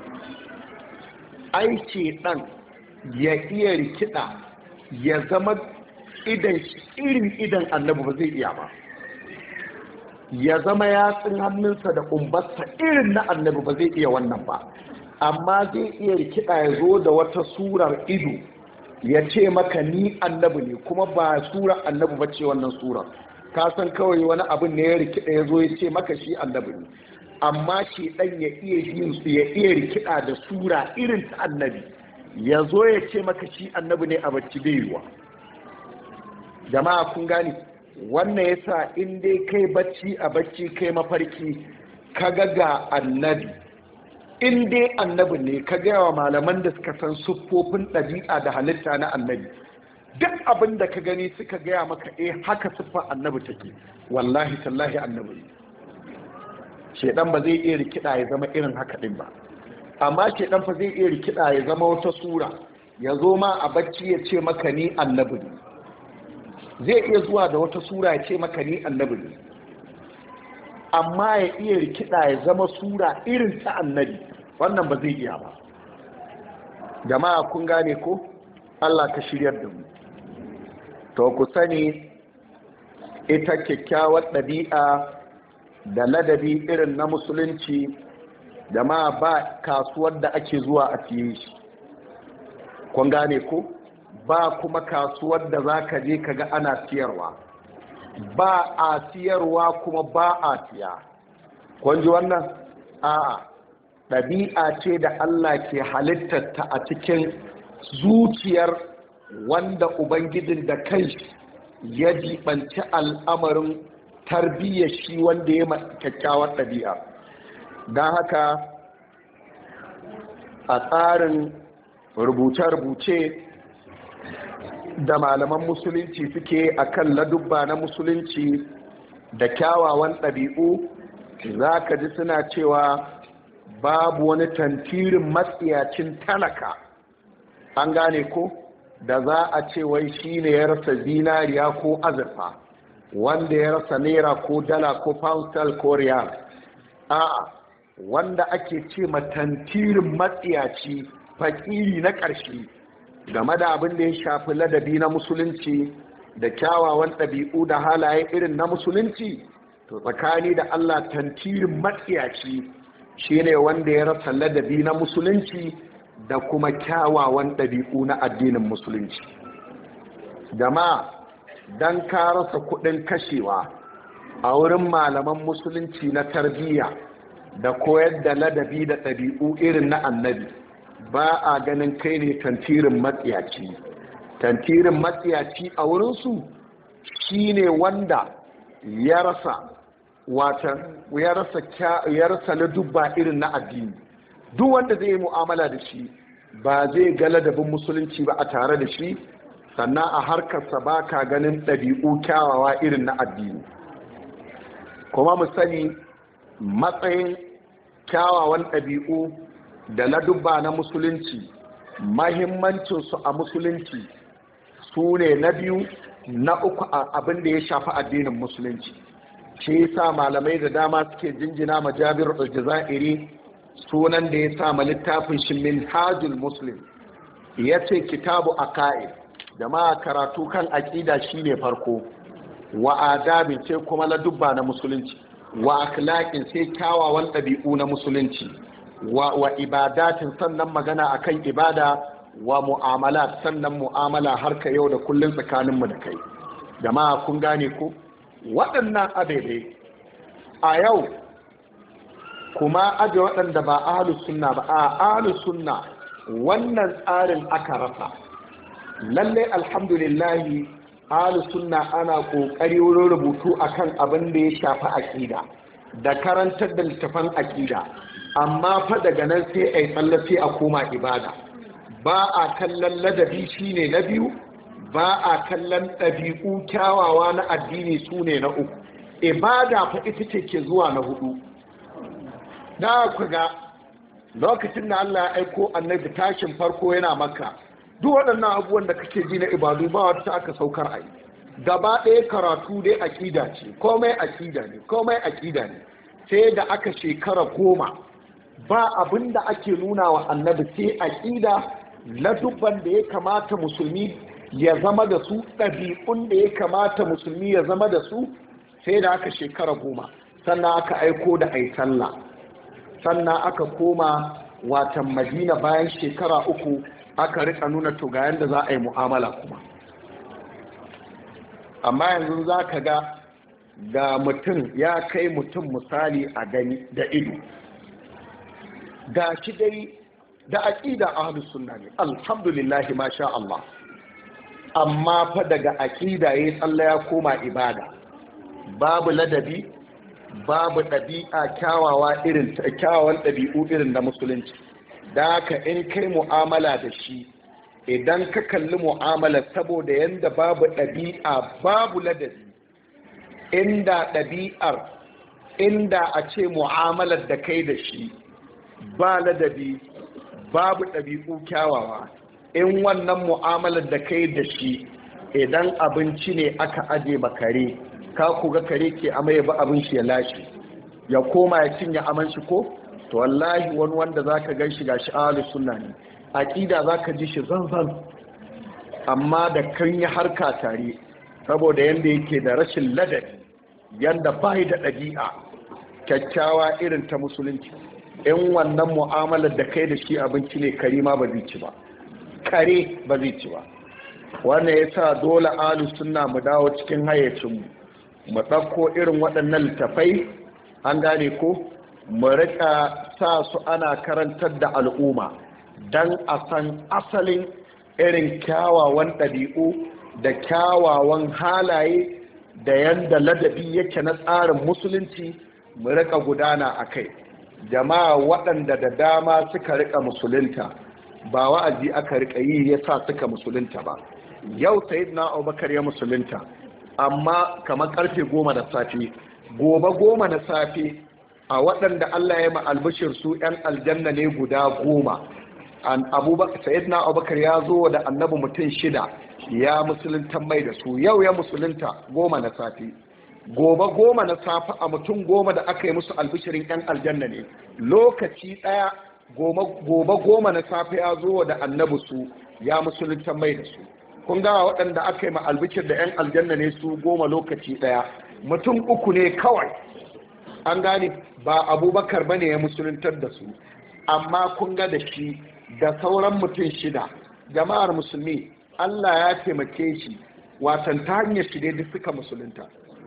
Speaker 1: Aiki ɗan ya iya rikida ya zama idan irin idan annabi ba zai iya ba, ya zama yatsun hannunsa da kumbarsa irin na annabi ba zai iya wannan ba, amma zai iya rikida ya zo da wata surar ido ya ce maka ni annabi ne, kuma ba surar annabi ba ce wannan surar. Ka san kawai wani abin ne ya rikida ya zo ya ce maka shi annabi ne, amma shi dan ya iya yin su ya iya rikida da sura irin ta annabi, ya zo ya ce maka shi annabi ne a bacci bai yiwa. Jama'a kun gani, wannan yasa in dai kai bacci a bacci kai mafarki ka ga annabi, in dai annabi ne ka gaya wa malaman da suka san siffofin ɗabi'a da halitta na annabi, duk abin da ka gani suka gaya maka eh haka siffar annabi take, wallahi tallahi annabi ne. Shedan ba zai iya rikida ya zama irin haka din ba, amma shedan fa zai iya rikida ya zama wata sura, ya zo ma a bacci ya ce maka ni annabi ne. Zai iya zuwa da wata sura ya ce maka ni annabi ne, amma ya iya rikida ya zama sura irin ta annabi, wannan ba zai iya ba. Jama'a kun gane ko? Allah ka shiryar da mu. To ku sani ita kyakkyawar ɗabi'a da ladabi irin na musulunci, jama'a ba kasuwar da ake zuwa a siye shi. Kun gane ko? Ba kuma kasuwar da za ka je ka ga ana siyarwa. Ba a siyarwa kuma ba a siya. Kun ji wannan? A'a, ɗabi'a ce da Allah ke halittarta a cikin zuciyar wanda Ubangijin da kai ya jibanci al'amarin tarbiyyar shi wanda ya kyakkyawar ɗabi'a. Don haka a tsarin rubuce-rubuce da malaman musulunci suke akan ladubba na musulunci da kyawawan ɗabi'u, za ka ji suna cewa babu wani tantirin matsiyacin talaka, an gane ko, da za a ce wai shi ne ya rasa zinariya ko azurfa, wanda ya rasa naira ko dala ko pound ko riyal. A'a, wanda ake ce matantirin matsiyaci fakiri na ƙarshe game da abin da ya shafi ladabi na musulunci da kyawawan ɗabi'u da halaye irin na musulunci, to tsakani da Allah tantirin matsiyaci shine wanda ya rasa ladabi na musulunci da kuma kyawawan ɗabi'u na addinin musulunci. Jama'a, dan ka rasa kuɗin kashewa a wurin malaman musulunci na tarbiyya da koyar da ladabi da ɗabi'u irin na annabi, ba a ganin kai ne tantirin matsiyaci. Tantirin matsiyaci a wurinsu shine wanda ya rasa watan ya rasa ya rasa ladubba irin na addini. Duk wanda zai yi mu'amala da shi ba zai ga ladabin musulunci ba a tare da shi, sannan a harkarsa ba ka ganin ɗabi'u kyawawa irin na addini. Kuma mu sani matsayin kyawawan ɗabi'u da ladubba na musulunci, mahimmancinsu a musulunci su ne na biyu na uku a abin da ya shafi addinin musulunci. Shi yasa malamai da dama suke jinjina ma Jabir al-Jazairi sunan da ya sa ma littafin shi Minhajul Muslim, ya ce kitabu aqaid, jama'a karatu kan aqida shine farko, wa adabin sai kuma ladubba na musulunci, wa akhlaqin sai kyawawan ɗabi'u na musulunci, wa, wa ibadatin sannan magana akan ibada, wa mu'amalat sannan mu'amala harka yau da kullun tsakaninmu da kai. Jama'a kun gane ko? Waɗannan abebe a yau kuma aje waɗanda ba ahlus sunna ba, a ahlus sunna wannan tsarin aka rasa. Lalle alhamdulillahi ahlus sunna ana kokari wurin rubutu akan abin da ya shafi aqida da karantar da littafan aqida, amma fa daga nan sai ai tsallafi a koma ibada. Ba a kallon ladabi shine na biyu, ba a kallon ɗabi'u kyawawa na addini su ne na uku, ibada fa ita ce ke zuwa na hudu. Da ku ga lokacin da Allah ya aiko annabi tashin farko yana Makka, duk waɗannan abubuwan da kake ji na ibadu ba wata aka saukar a yi. Gaba ɗaya karatu dai aƙida ce, komai aƙida ne, komai aƙida ne. Sai da aka shekara goma ba abin da ake nuna wa annabi sai aƙida, ladubban da ya kamata musulmi ya zama da su, ɗabi'un da ya kamata musulmi ya zama da su, sai da aka shekara goma. Sannan aka aiko da ai sallah, sannan aka koma watan Madina bayan shekara uku aka rika nuna to ga yanda za a yi mu'amala kuma. Amma yanzu za ka ga ga mutum ya kai mutum misali a gani da ido, ga shi dai da aqida ahlus sunna ne, alhamdulillah masha Allah, amma fa daga aqida yayi tsalla ya koma ibada, babu ladabi, babu ɗabi'a kyawawa irin kyawawan ɗabi'u irin na musulunci. Da haka in kai mu'amala da shi, idan ka kalli mu'amala saboda yanda babu ɗabi'a babu ladabi, inda ɗabi'ar inda a ce mu'amalar da kai da shi ba ladabi babu ɗabi'u kyawawa, in wannan mu'amalar da kai da shi idan abinci ne aka aje makare, ka kuga kare ke amai ba abin shi ya lashe ya koma ya cinye aman shi ko, to wallahi wani wanda zaka gan shi gashi ahlus sunna ne, aqida zaka ji shi zanzan, amma da kan yi harka tare saboda yanda yake da rashin ladabi, yanda bai da ɗabi'a kyakkyawa irin ta musulunci, in wannan mu'amalar da kai da shi abinci ne, kare ma ba zai ci ba, kare ba zai ci ba. Wannan yasa dole ahlus sunna mu dawo cikin hayyacinmu, mu ɗauko irin waɗannan littafai, an gane ko, mu rika sa su ana karantar da al'umma don a san asalin irin kyawawan ɗabi'u da kyawawan halaye da yanda ladabi yake na tsarin musulunci, mu rika gudana a kai. Jama'a waɗanda da dama suka rika musulunta ba wa'azi aka rika yi yasa suka musulunta ba. Yau sayyidina Abubakar ya musulunta, amma kamar karfe goma da safe, gobe goma na safe a waɗanda Allah ya ma albishir su ‘yan aljanna ne guda goma. Sayyidina Abubakar ya zo da annabi mutum shida ya musulunta mai da su, yau ya musulunta goma na safe, gobe goma na safe a mutum goma da aka yi musu albishirin ‘yan aljanna ne, lokaci ɗaya gobe goma na safe ya zo da annabi su ya musulunta mai da su. Kun ga waɗanda aka yi ma albishir da ‘yan aljanna ne su goma lokaci ɗaya, mutum uku ne kawai, an gane ba Abubakar bane ya musuluntar da su, amma kun ga da shi da sauran mutum shida. Jama'ar musulmi, Allah ya taimake shi, watan ta hanyar shi dai duk suka musulunta.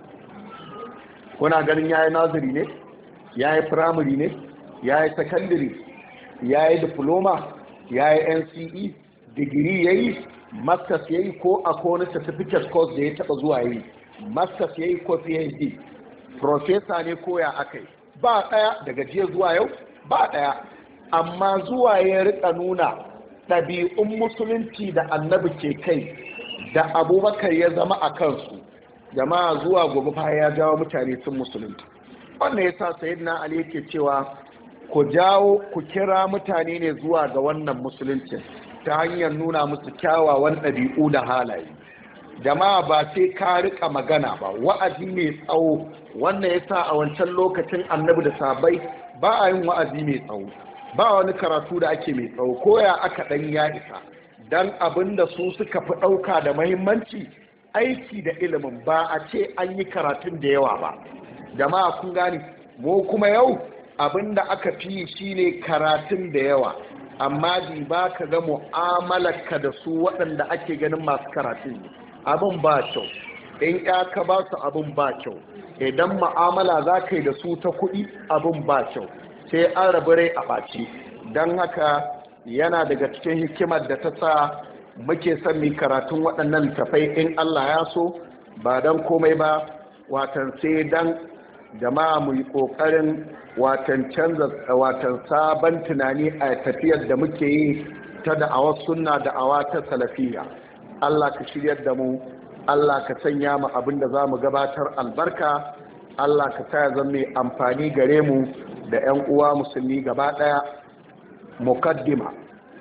Speaker 1: Kuna ganin yayi naziri ne, yayi firamare ne, yayi sakandare, yayi diploma, yayi N C E, digiri yayi, masters yayi, ko a wani certificate course da ya taba zuwa yi, masters yayi ko P H D, professor ne ko ya akai, ba daya daga jiya zuwa yau, ba daya, amma zuwa ya rika nuna ɗabi'un musulunci da annabi ke kai da Abubakar ya zama a kansu. Jama'a zuwa gobe fa ya jawo mutane sun musulunta. Wannan yasa sayyidina Ali yake cewa ku jawo ku kira mutane ne zuwa ga wannan musulunci ta hanyar nuna musu kyawawan ɗabi'u da halaye. Jama'a ba sai ka rika magana ba, wa'azi mai tsawo. Wannan yasa a wancan lokacin annabi da sahabbai ba a yin wa'azi mai tsawo, ba wani karatu da ake mai tsawo, koya aka ɗan ya isa, dan abinda su suka fi ɗauka da mahimmanci aiki da ilimin, ba a ce an yi karatun da yawa ba. Jama'a kun gani, mu kuma yau abinda aka fi shine karatun da yawa, amma ji ba ka ga mu'amalarka da su waɗanda ake ganin masu karatun abin ba kyau, in ya ka ba su abin ba kyau, idan mu'amala za ka yi da su ta kuɗi abin ba kyau, sai an rabu rai a ɓaci. Don haka yana daga cikin hikimar da ta sa muke son mi karatun waɗannan littafai in Allah ya so, ba don komai ba, watan sai dan jama'a mu yi ƙoƙarin watan canza watan sabon tunani a tafiyar da muke yi ta da'awar sunna da'awa ta salafiya. Allah ka shiryar da mu, Allah ka sanya mu abin da za mu gabatar albarka, Allah ka sa ya zama mai amfani gare mu da 'yan uwa musulmi gaba ɗaya. Muqaddima,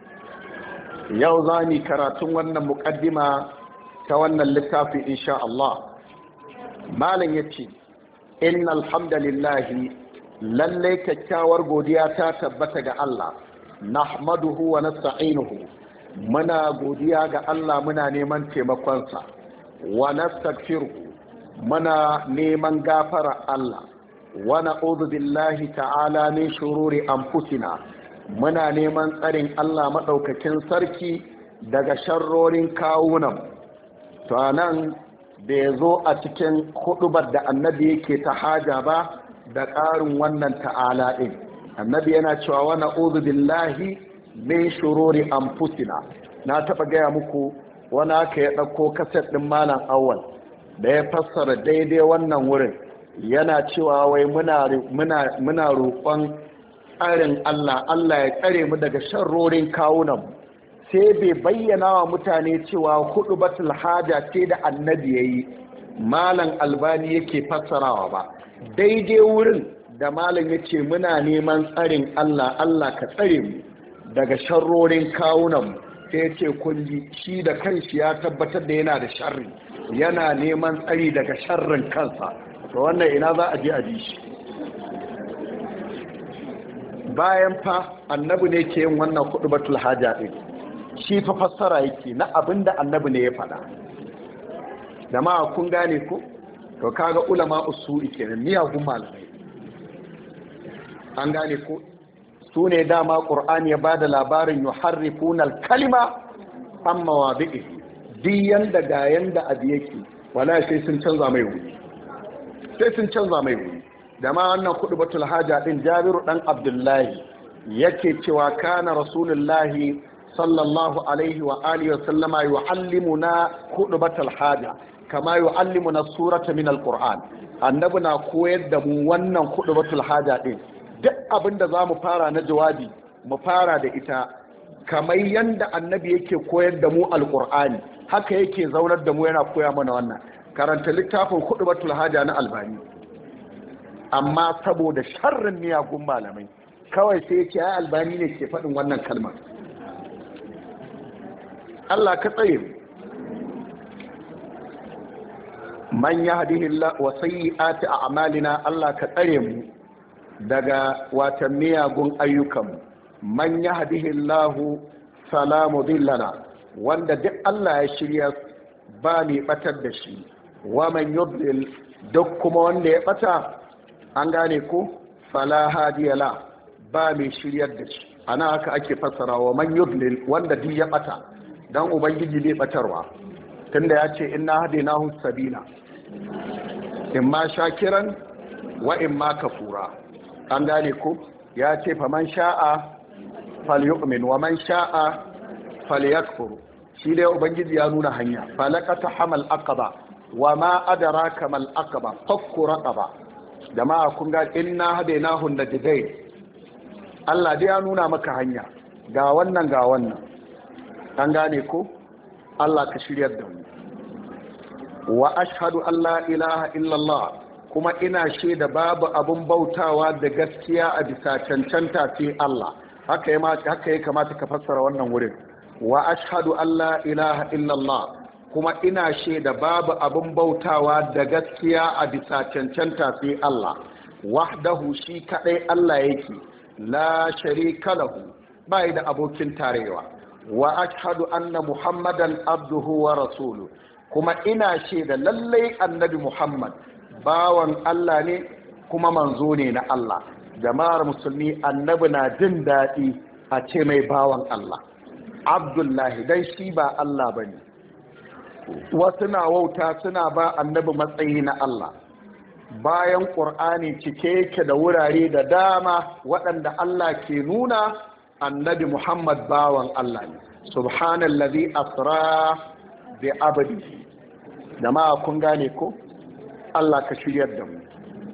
Speaker 1: yau za mu karatun wannan muqaddima ta wannan littafi insha Allah. Malam yace innal hamdalillahi, lalle kyakkyawar godiya ta tabbata ga Allah, nahmaduhu wa nasta'inuhu, muna godiya ga Allah muna neman taimakonsa, wa nastaghfiruhu, muna neman gafara Allah, wa na'udhu billahi ta'ala min shururi anfusina, muna neman tsarin Allah madaukakin sarki daga sharrorin kawunan. To anan da ya zo a cikin hudubar da annabi yake ta haja ba da ƙarin wannan ta'ala ɗin, annabi yana cewa wa na'udhu billahi min shururi anfusina. Na taɓa gaya muku wani aka ya ɗauko kaset ɗin malam awwal da ya fassara daidai wannan wurin, yana cewa wai muna muna muna roƙon tsarin Allah Allah ya tsare mu daga sharrorin kawunan, sai bai bayyana wa mutane cewa hudubatul haja ce da annabi yayi malam albani yake fassarawa ba. Daidai wurin da malam yace muna neman tsarin Allah Allah ka tsare mu daga sharrorin kawunan, sai ce kunji shi da kanshi ya tabbatar da yana da sharri, yana neman tsari daga sharrin kansa. To wannan ina za a je a ji shi? Bayan fa annabi ne ke yin wannan khutbatul haja din, shi fa fassara yake na abinda annabi ne ya faɗa. Jama'a kun gane ko? To kaga ulama usuli kenan, miyagun malamai. An gane ko? Su ne dama ƙur'ani ya ba da labarin yuharrifuna al-kalima an mawadi'i, duk yanda ga yanda abu yake wala sai sun canza mai wuri, sai sun canza mai wuri. Da ma wannan khutbatul haja din Jabiru dan Abdullahi yake cewa kana rasulullahi sallallahu alaihi wa alihi wa sallama yuallimuna khutbatul haja kama yuallimuna surata min al-Qur'an. Annabi na koyar da mu wannan khutbatul haja din, duk abin da za mu fara na jawabi mu fara da ita kamar yadda annabi yake koyar da mu alkur'ani, haka yake zaunar da mu yana koya mana wannan. Karanta littafin khutbatul haja na albani. Amma saboda sharrin miyagun malamai kawai sai yake ai albani ne ke faɗin wannan kalmar. Allah ka tsaye mu. Man yahdihillahu wa sayyi'ati a'malina, Allah ka tsare mu daga watan miyagun ayyukanmu. Man yahdihillahu fala mudilla lahu, wanda duk Allah ya shirya ba mai batar da shi. Wa man yudlil, duk kuma wanda ya bata, an gane ko, fala hadiya lahu, ba mai shiryar da shi. Ana haka ake fassara wa man yudlil, wanda duk ya bata, dan ubangiji bai batarwa, tunda ya ce inna hadinahu sabila imma shakiran wa imma kafura. An gane ko, ya ce faman sha'a falyu'min wa man sha'a falyakfur. Shi dai ubangiji ya nuna hanya. Falaqata hamal aqaba wa ma adraka mal aqaba fakku raqaba. Jama'a kun ga inna hadainahu najdain. Allah dai ya nuna maka hanya, ga wannan ga wannan. An gane ko, Allah ka shiryar da mu. Wa ashhadu an la ilaha illallah, kuma ina shaida babu abun bautawa da gaskiya a bisa cancanta sai Allah. Haka ya kamata ka fassara wannan wurin. Wa ashhadu an la ilaha illallah, kuma ina shaida babu abun bautawa da gaskiya a bisa cancanta sai Allah. Wahdahu, shi kadai Allah yake, la sharika lahu, bai da abokin tarewa. Wa ashhadu anna muhammadan abduhu wa rasuluhu, kuma ina shaida lallai annabi Muhammad bawan Allah ne kuma manzo ne na Allah. Jama'ar musulmi, annabi na jin daɗi a ce mai bawan Allah Abdullahi, dan shi ba Allah bane. Wasu na wauta suna ba annabi matsayi na Allah, bayan ƙur'ani cike yake da wurare da dama waɗanda Allah ke nuna annabi Muhammad bawan Allah ne. Subhanallazi asra bi abdihi. Jama'a kun gane ko? Allah ka shiryar da mu.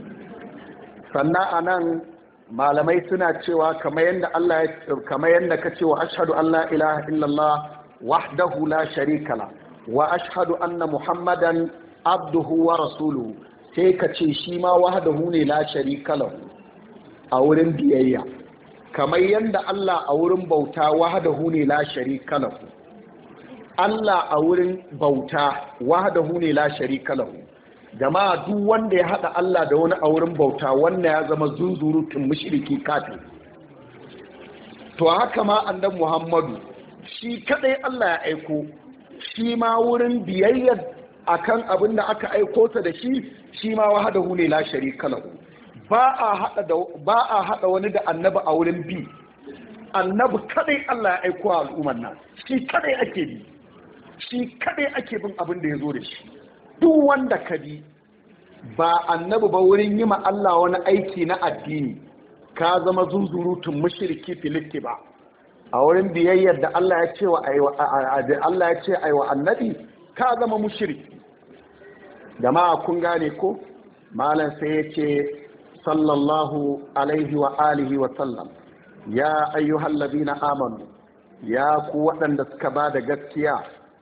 Speaker 1: Sannan anan malamai suna cewa kamar yadda Allah ya kamar yadda ka ce wa ashhadu an la ilaha illallah wahdahu la sharika la wa ashhadu anna muhammadan abduhu wa rasuluhu, sai ka ce shi ma wahdahu ne la sharika lahu a wurin biyayya, kamar yadda Allah a wurin bauta wahdahu ne la sharika lahu. Allah a wurin bauta wahdahu ne la sharika lahu. Jama'a duk wanda ya hada Allah da wani a wurin bauta, wannan ya zama zunzurutun mushriki kafir. To haka ma annabi Muhammadu shi kadai Allah ya aiko, shi ma wurin biyayya akan abin da aka aiko ta da shi, shi ma wahdahu ne la sharika lahu. Ba a hada da ba a hada wani da annabi a wurin bi. Annabi kadai Allah ya aiko al'umman nan, shi kadai ake bi. Shi kadai ake bin abin da ya zo da shi. Duk wanda ka bi ba annabi ba wurin yi ma Allah wani aiki na addini, ka zama zunzurutun mushriki filitti ba. a wurin biyayyar da Allah ya ce wa Allah ya ce aiwa annabi ka zama mushriki. jama'a kun gane ko malam sai ya ce sallallahu alaihi wa alihi wa sallam ya ayyuhal ladina amanu ya ku waɗanda suka ba da gaskiya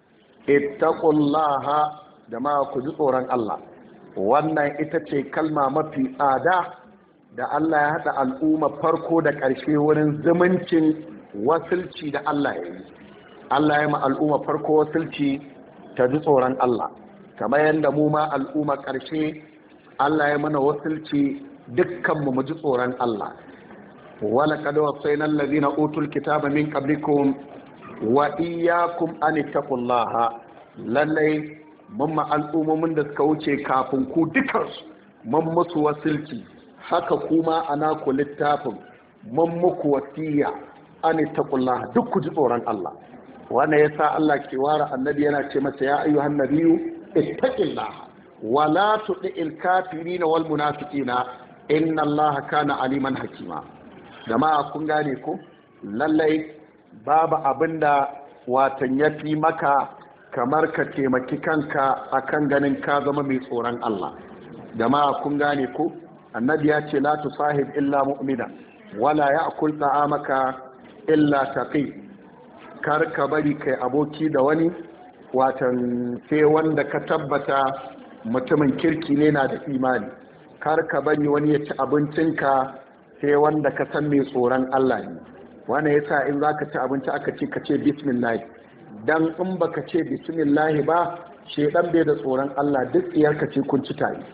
Speaker 1: ittaqullaha jama'a ku ji tsoron Allah. wannan ita ce kalma mafi tsada da Allah ya haɗa al'umma farko da ƙarshe wurin zumuncin wasilci da Allah ya yi. Allah ya ma al'umma farko wasilci ta ji tsoron Allah, kamar yadda mu ma al'umma ƙarshe Allah ya mana wasilci dukkanmu mu ji tsoron Allah. wala qad wasayna allazina utul kitaba min qablikum wa iyyakum an taqullaha. lallai mun ma al'ummomin da suka wuce kafin ku dukansu mun musu wasilci, haka kuma ana ku littafin mun muku wasiya an taqullaha, duk ku ji tsoron Allah. wannan yasa Allah ke ware annabi yana ce masa ya ayyuhan nabiyyu ittaqillaha wa la tu'il kafirin wal munafiqina inna Allaha kana aliman hakima. jama'a kun gane ko lallai babu abinda watan yafi maka kamar ka taimaki kanka akan ganin ka zama mai tsoron Allah. jama'a kun gane ko annabi ya ce la tusahib illa mu'mina wala ya'kul ta'amaka illa taqi. kar ka bari kai aboki da wani watan sai wanda ka tabbata mutumin kirki ne na da imani. kar ka bari wani ya ci abincinka sai wanda ka san mai tsoron Allah ne. wannan yasa in zaka ci abinci aka ce ka ce bismillah, dan in baka ce bismillah ba shedan bai da tsoron Allah duk iyarka ce kun ci tare.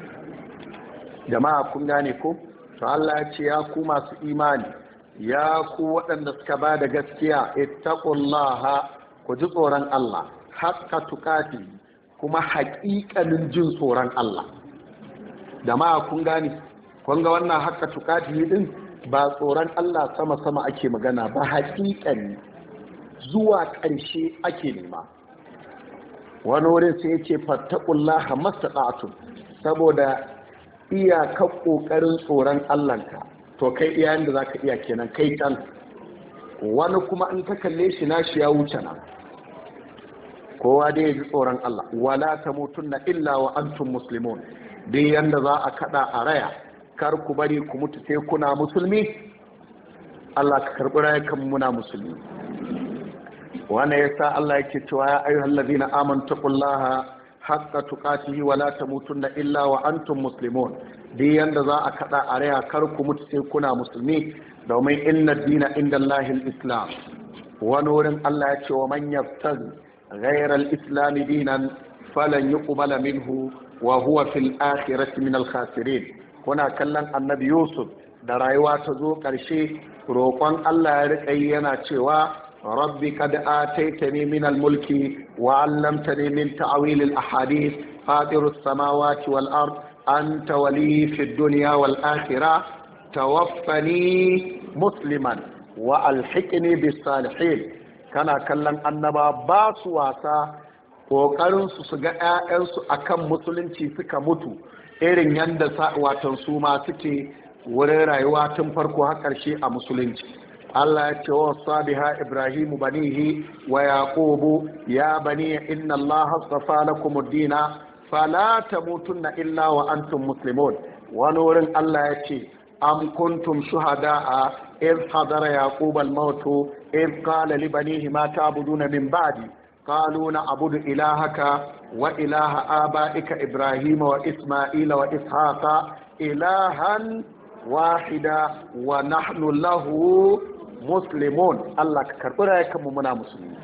Speaker 1: jama'a kun gane ko to Allah ya ce ya ku masu imani ya ku waɗanda suka ba da gaskiya ittaqullaha, ku ji tsoron Allah haqqa tuqati, kuma haƙiƙanin jin tsoron Allah. jama'a kun gane kun ga wannan haqqa tuqati din ba tsoron Allah sama sama ake magana ba, haƙiƙani zuwa ƙarshe ake nema. wani wurin sai ya ce fattaqullaha mastata'tum, saboda iyakar ƙoƙarin tsoron Allahnka to kai iyayen da za ka iya kenan kai can. wani kuma in ka kalle shi nashi ya wuce nan. kowa dai ya ji tsoron Allah. wala tamutunna illa wa antum muslimun, dai yanda za a kada a raya kar ku bari ku mutu sai kuna musulmi. Allah ka karbi rayukan muna musulmi. wannan yasa Allah yake cewa ya ayyuhal ladina amanu taqullaha haqqa tuqatihi wa la tamutunna illa wa antum muslimun. dai yanda za a kada a raya kar ku mutu sai kuna musulmi, domin inna dina inda Allahil islam. wani wurin Allah ya ce wa man yabtaghi ghayra al-islam dinan falan yuqbala minhu wa huwa fil akhirati min al-khasirin. kuna kallon annabi Yusuf da rayuwa ta zo karshe roƙon Allah ya rika yana cewa rabbi qad ataitani min al-mulki wa 'allamtani min ta'wil al-ahadith fatir as-samawati wal ard anta wali fi ad-dunya wal akhirah tawaffani musliman wa alhiqni bis salihin. kana kallon annaba ba su wasa kokarin su su ga ƴaƴansu akan musulunci suka mutu irin yanda watan su ma suke wurin rayuwa tun farko har ƙarshe a musulunci. Allah ya ce wa sabiha Ibrahim banihi wa yaqubu ya bani inna Allah astafa lakum ad-dina fala tamutunna illa wa antum muslimun. wani wurin Allah ya ce am kuntum shuhada'a idh hadara yaqub al-maut idh qala li banihi ma ta'buduna min ba'di qalu na'budu ilahaka wa ilaha aba'ika Ibrahim wa Isma'ila wa Ishaqa ilahan wahida wa nahnu lahu muslimun. Allah ka karbi rayukanmu muna musulmi.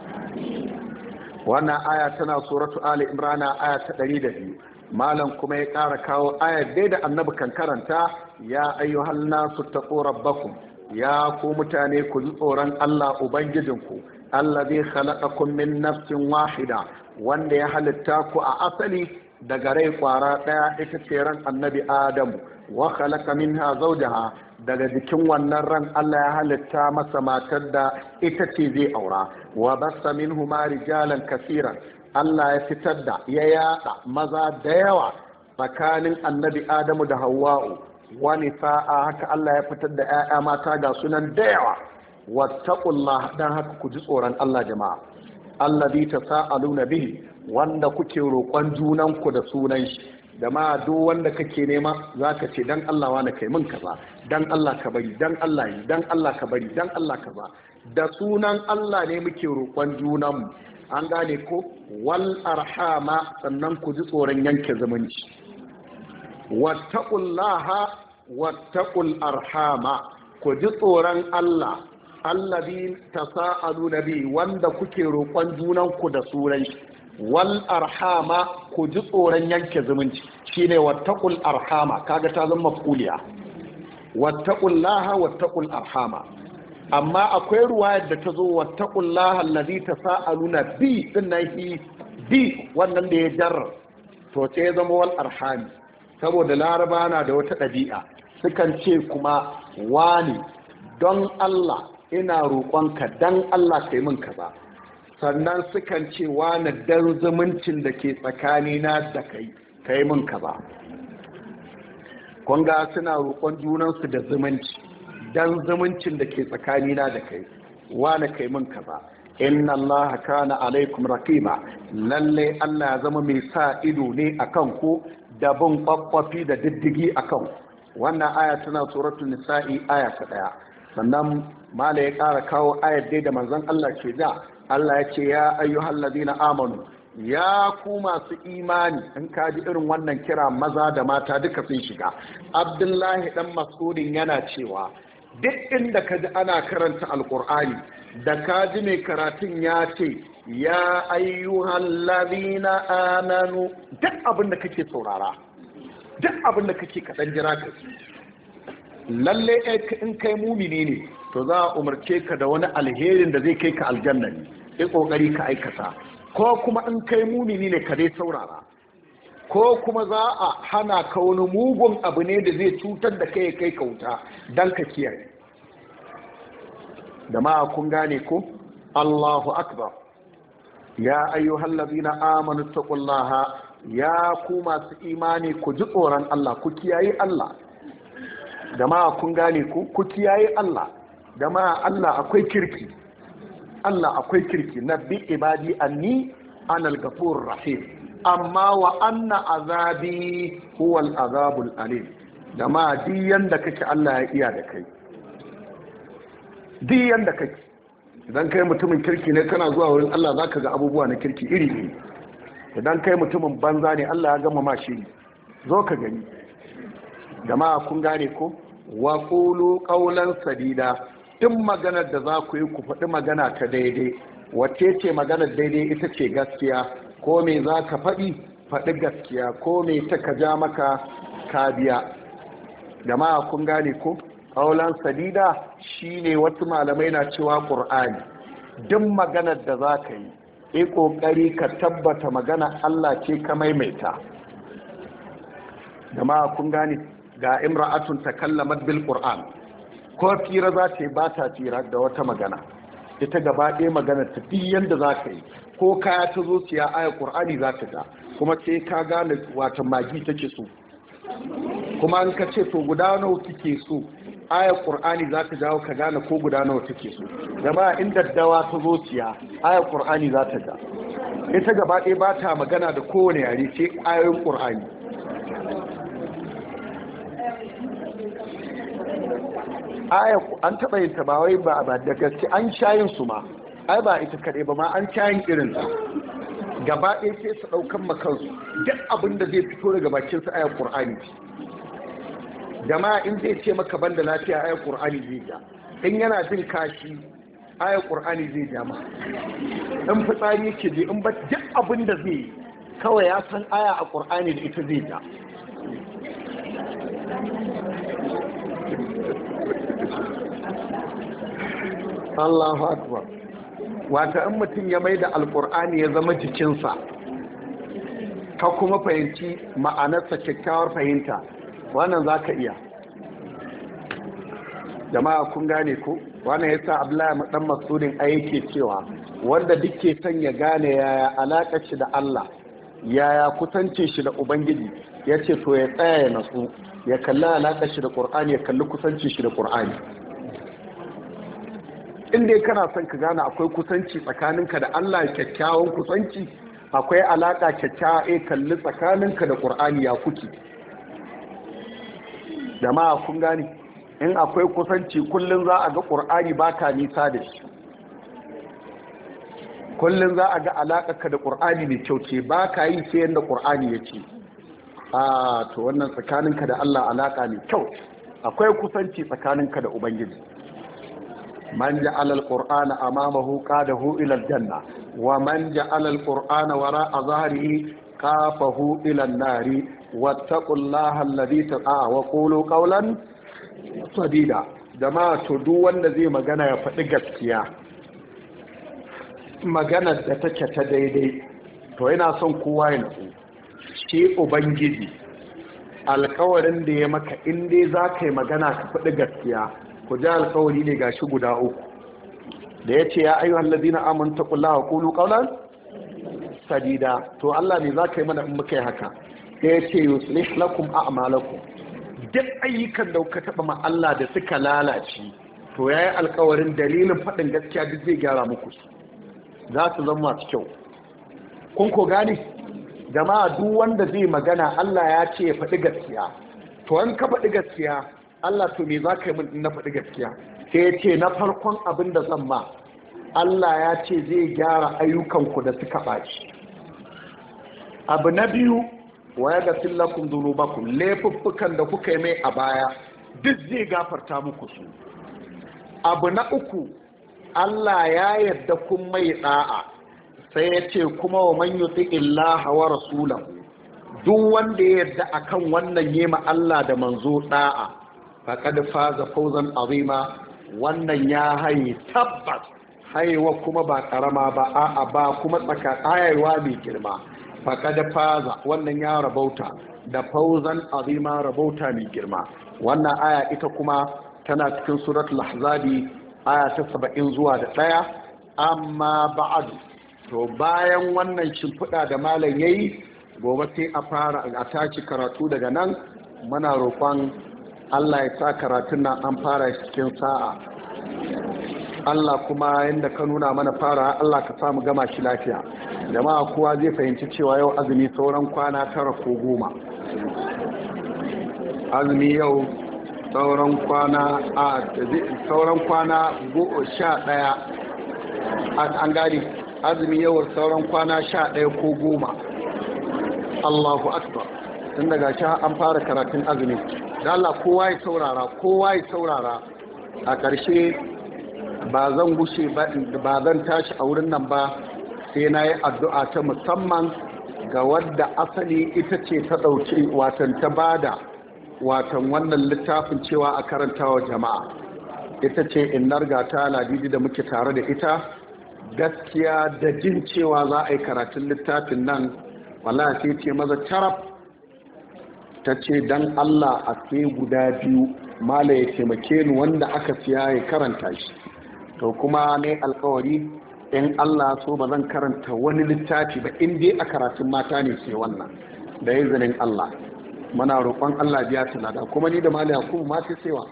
Speaker 1: wannan aya tana suratu ali imran aya ta ɗari da biyu. malam kuma ya ƙara kawo ayar dai da annabi kan karanta ya ayyuhan nasu taqu rabbakum, ya ku mutane ku ji tsoron Allah ubangijinku allazi khalaqakum min nafsin wahida, wanda ya halitta ku a asali daga rai kwara daya ita ce ran annabi Adamu, wa khalaqa minha zawjaha, daga jikin wannan ran Allah ya halitta masa matar da ita ce zai aura, wa bassa minhuma rijalan kaseeran, Allah ya fitar da ya yada maza da yawa tsakanin annabi Adamu da Hawwa'u, wani sa'a haka Allah ya fitar da 'ya'ya mata ga sunan da yawa. wattaqullah, dan haka ku ji tsoron Allah jama'a, allazi tasaaluna bihi, wanda kuke roƙon junanku da sunan shi. Da ma duk wanda kake nema zaka ce dan Allah wani kai min kaza, dan Allah ka bari, dan Allah yi, dan Allah ka bari, dan Allah kaza. Da sunan Allah ne muke roƙon junanmu, an gane ko? Wal arhama, sannan ku ji tsoron yanke zumunci. Wattaqullaha wattaqul arhama, ku ji tsoron Allah, allazi tasaaluna bi, wanda kuke roƙon junanku da sunan shi. Wal arhama, ku ji tsoron yanke zumunci, shine wattaqul arhama, kaga ta zama maf'uliya. Wattaqullaha wattaqul arhama. Amma akwai ruwayar da ta zo wattaqullaha allazi tasaaluna bi, dinnan hi bi wannan da ya jarra, to sai ya zama wal arhami, saboda laraba na da wata ɗabi'a, sukan ce kuma wani don Allah ina roƙonka, dan Allah kai min kaza. Sannan sukan ce wani dan zumuncin da ke tsakanina da kai kai min kaza. Kunga suna roƙon junansu da zumunci, dan zumuncin da ke tsakanina da kai wani kai min kaza. Inna Allah kana alaikum raqiba, lalle Allah ya zama mai sa ido ne akan ku da bin kwakwafi da diddigi akan. Wannan aya tana suratul nisa'i aya ta daya. Sannan mala ya ƙara kawo ayar dai da manzon Allah ke da, Allah ya ce ya ayyuhal ladina amanu, ya ku masu imani. In ka ji irin wannan kira, maza da mata duka sun shiga. Abdullahi dan Mas'udin yana cewa duk inda ka ji ana karanta alkur'ani, da ka ji mai karatun ya ce ya ayyuhal ladina amanu, duk abin da kake saurara, duk abin da kake kaɗan jira ka lalle in kai mumini ne, to za a umarce ka da wani alherin da zai kai ka aljanna ne, sai kokari ka aikata. Ko kuma in kai mumini ne ka dai saurara, ko kuma za a hana ka wani mugun abu ne da zai cutar da kai kai ka wuta, dan ka kiyaye. Da ma kun gane ko? Allahu akbar. Ya ayyuhal ladina amanu taqullaha, ya ku masu imani ku ji tsoron Allah, ku kiyaye Allah. Da ma kun gane ku ku kiyaye Allah. Da ma Allah akwai kirki, Allah akwai kirki. Nabbi ibadi anni anal ghafurur rahim, amma wa anna azabi huwal azabul alim. Da ma diyan da kake Allah ya iya da kai, diyan da kake. Idan kai mutumin kirki ne, kana zuwa wurin Allah zaka ga abubuwa na kirki iri iri. Idan kai mutumin banza ne, Allah ya gama ma shiri, zo ka gani. Da ma kun gane ko? Wa qulu qawlan sadida, duk maganar da za ku yi ku faɗi magana ta daidai. Wace ce maganar daidai? Ita ce gaskiya. Ko me za ka faɗi, faɗi gaskiya. Ko me ta ka ja maka, ka biya. Da ma kun gane ko? Qawlan sadida shine wasu malamai na cewa Qur'ani. Duk maganar da za ka yi, yi ƙoƙari ka tabbata magana Allah ce ka maimaita. Da ma kun gane, ga imra'atun takallamat bil Qur'an, ko fira za ta yi ba ta fira da wata magana, ita gaba ɗaya magana ta duk yanda za ka yi, ko kaya ta zo siya ayar Qur'ani za ta ga, kuma sai ka gane wata magi take so. Kuma an ka ce to guda nawa kike so, ayar Qur'ani za ta jawo ka gane ko guda nawa take so. Gaba in daddawa ta zo siya, ayar Qur'ani za ta ga, ita gaba ɗaya ba ta magana da kowane yare sai ayoyin Qur'ani. Aya an taɓa yin ta, ba wai ba ba da gaske an shayin su ma, ai ba ita kaɗai ba ma an shayin irin ta. Gaba ɗaya sai su ɗaukan makansu duk abin da zai fito daga bakin su ayar Qur'ani. Jama'a in zai ce maka banda lafiya, ayar Qur'ani zai ja. In yana jin kashi, ayar Qur'ani zai ja ma. In fitsari yake je, in ba duk abin da zai yi, kawai ya san aya a Qur'ani da ita zai ja. Allahu akbar. Wata in mutum ya mai da alkur'ani ya zama jikinsa, ka kuma fahimci ma'anarsa kyakkyawar fahimta, wannan za ka iya. Jama'a kun gane ko? Wannan ya sa Abdullahi dan Mas'udin a yake cewa wanda duke son ya gane yaya alaƙar shi da Allah, yaya kusancin shi da Ubangiji, ya ce to ya tsaya ya natsu, ya kalli alaƙar shi da Ƙur'ani, ya kalli kusancin shi da Ƙur'ani. in dai kana son ka gane akwai kusanci tsakaninka da Allah, kyakkyawan kusanci, akwai alaka kyakkyawa, eh kalli tsakaninka da Qur'ani ya kuke. Jama'a kun gane, in akwai kusanci kullun za a ga Qur'ani baka nisa da shi, kullun za a ga alakarka da Qur'ani mai kyau ce, baka yi sai yanda Qur'ani yake. a to wannan tsakaninka da Allah alaka mai kyau, akwai kusanci tsakaninka da Ubangiji. man ja'ala al-qur'ana amamahu qadahu ila al-janna wa man ja'ala al-qur'ana wara'a dhahrihi qafahu ila an-nari wattaqullaha alladhi ta'a wa qulu qawlan sadida. Jama'a to duk wanda zai magana ya faɗi gaskiya, maganar da take ta daidai, to yana son kowa ya nutsu. Shi Ubangiji alkawarin da ya maka in dai za ka yi magana ka faɗi gaskiya, ku ji alkawari ne gashi guda uku da ya ce ya ayyuhal ladina amanu taqullaha wa qulu qawlan sadida. To Allah ne za ka yi mana in muka yi haka? Da ya ce yuslih lakum a'malakum, duk ayyukan da kuka taɓa ma Allah da suka lalace, to yayi alkawarin dalilin faɗin gaskiya duk zai gyara muku su, za su zama masu kyau. Kun ko gane? Jama'a duk wanda zai magana Allah ya ce ya faɗi gaskiya, to an ka faɗi gaskiya Allah to me za ka yi min na faɗi gaskiya? Sai ya ce na farkon abin da zan ma, Allah ya ce zai gyara ayyukanku da suka ɓaci. Abu na biyu, wa ya gafin lakum dhunubakum, laifuffukan da kuka yi mai a baya duk zai gafarta muku su. Abu na uku, Allah ya yarda kun mai da'a, sai ya ce kuma wa man yuti illaha wa rasulahu, duk wanda ya yarda akan wannan yema Allah da manzo da'a, faqad faza fawzan azima, wannan ya haye tabbas, haiwa kuma ba karama ba, a'a ba kuma tsaka ayawa mai girma. Faqad faza, wannan ya rabauta da fawzan azima, rabauta mai girma. Wannan aya ita kuma tana cikin suratul ahzabi aya ta saba'in zuwa da ɗaya. Amma ba'adu, to bayan wannan shimfiɗa da malam yayi, gobe sai a fara a tashi karatu daga nan. Muna roƙon Allah ya sa karatun nan an fara cikin sa'a. Allah kuma yanda ka nuna mana fara, Allah ka samu gama shi lafiya. Jama'a kowa zai fahimci cewa yau azumi sauran kwana tara ko goma. Azumi yau sauran kwana a sauran kwana sha ɗaya. An gani azumi yau sauran kwana sha ɗaya ko goma. Allahu akbar. Tun daga sha an fara karatun azumi. Da Allah kowa ya saurara, kowa ya saurara. A ƙarshe ba zan gushe ba zan tashi a wurin nan ba sai na yi addu'a ta musamman ga wadda asali ita ce ta ɗauki watan ta bada watan wannan littafin cewa a karantawa jama'a. Ita ce innar gata ladidi da muke tare da ita. Gaskiya da jin cewa za a yi karatun littafin nan, wallahi sai ce maza taraf ta ce dan Allah a sai guda biyu mala ya taimake ni wanda aka siya ya karanta shi. To kuma ne alkawari in Allah so ba zan karanta wani littafi ba in dai a karatun mata ne sai wannan, da izinin Allah. Muna roƙon Allah biya tunada, kuma ni da mala Yakubu ma sai sewa.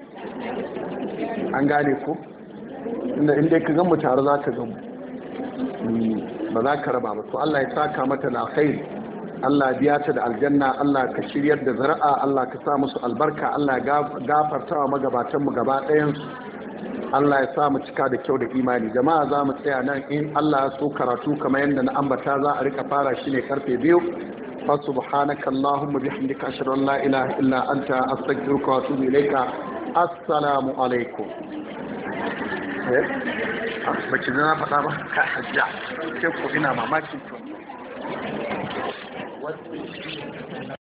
Speaker 1: An gane ko? Inda in dai ka gan mu tare za ka gan mu, ba za ka raba ba. To Allah ya saka mata da alkhairi, Allah biya ta da aljanna, Allah ka shiryar da zara'a, Allah ka sa musu albarka, Allah ya gafarta wa magabatan mu gaba ɗayan su. Allah ya sa mu cika da kyau da imani. Jama'a za mu tsaya nan, in Allah ya so karatu kamar yadda na ambata za a rika fara shi ne karfe biyu. Fa subhanaka Allahumma bihamdika ashhadu an la ilaha illa anta astaghfiruka wa atubu ilayka. Assalamu alaikum. Eh? Ba ki na faɗa ba ka hajja. Sai ko ina mamakin to.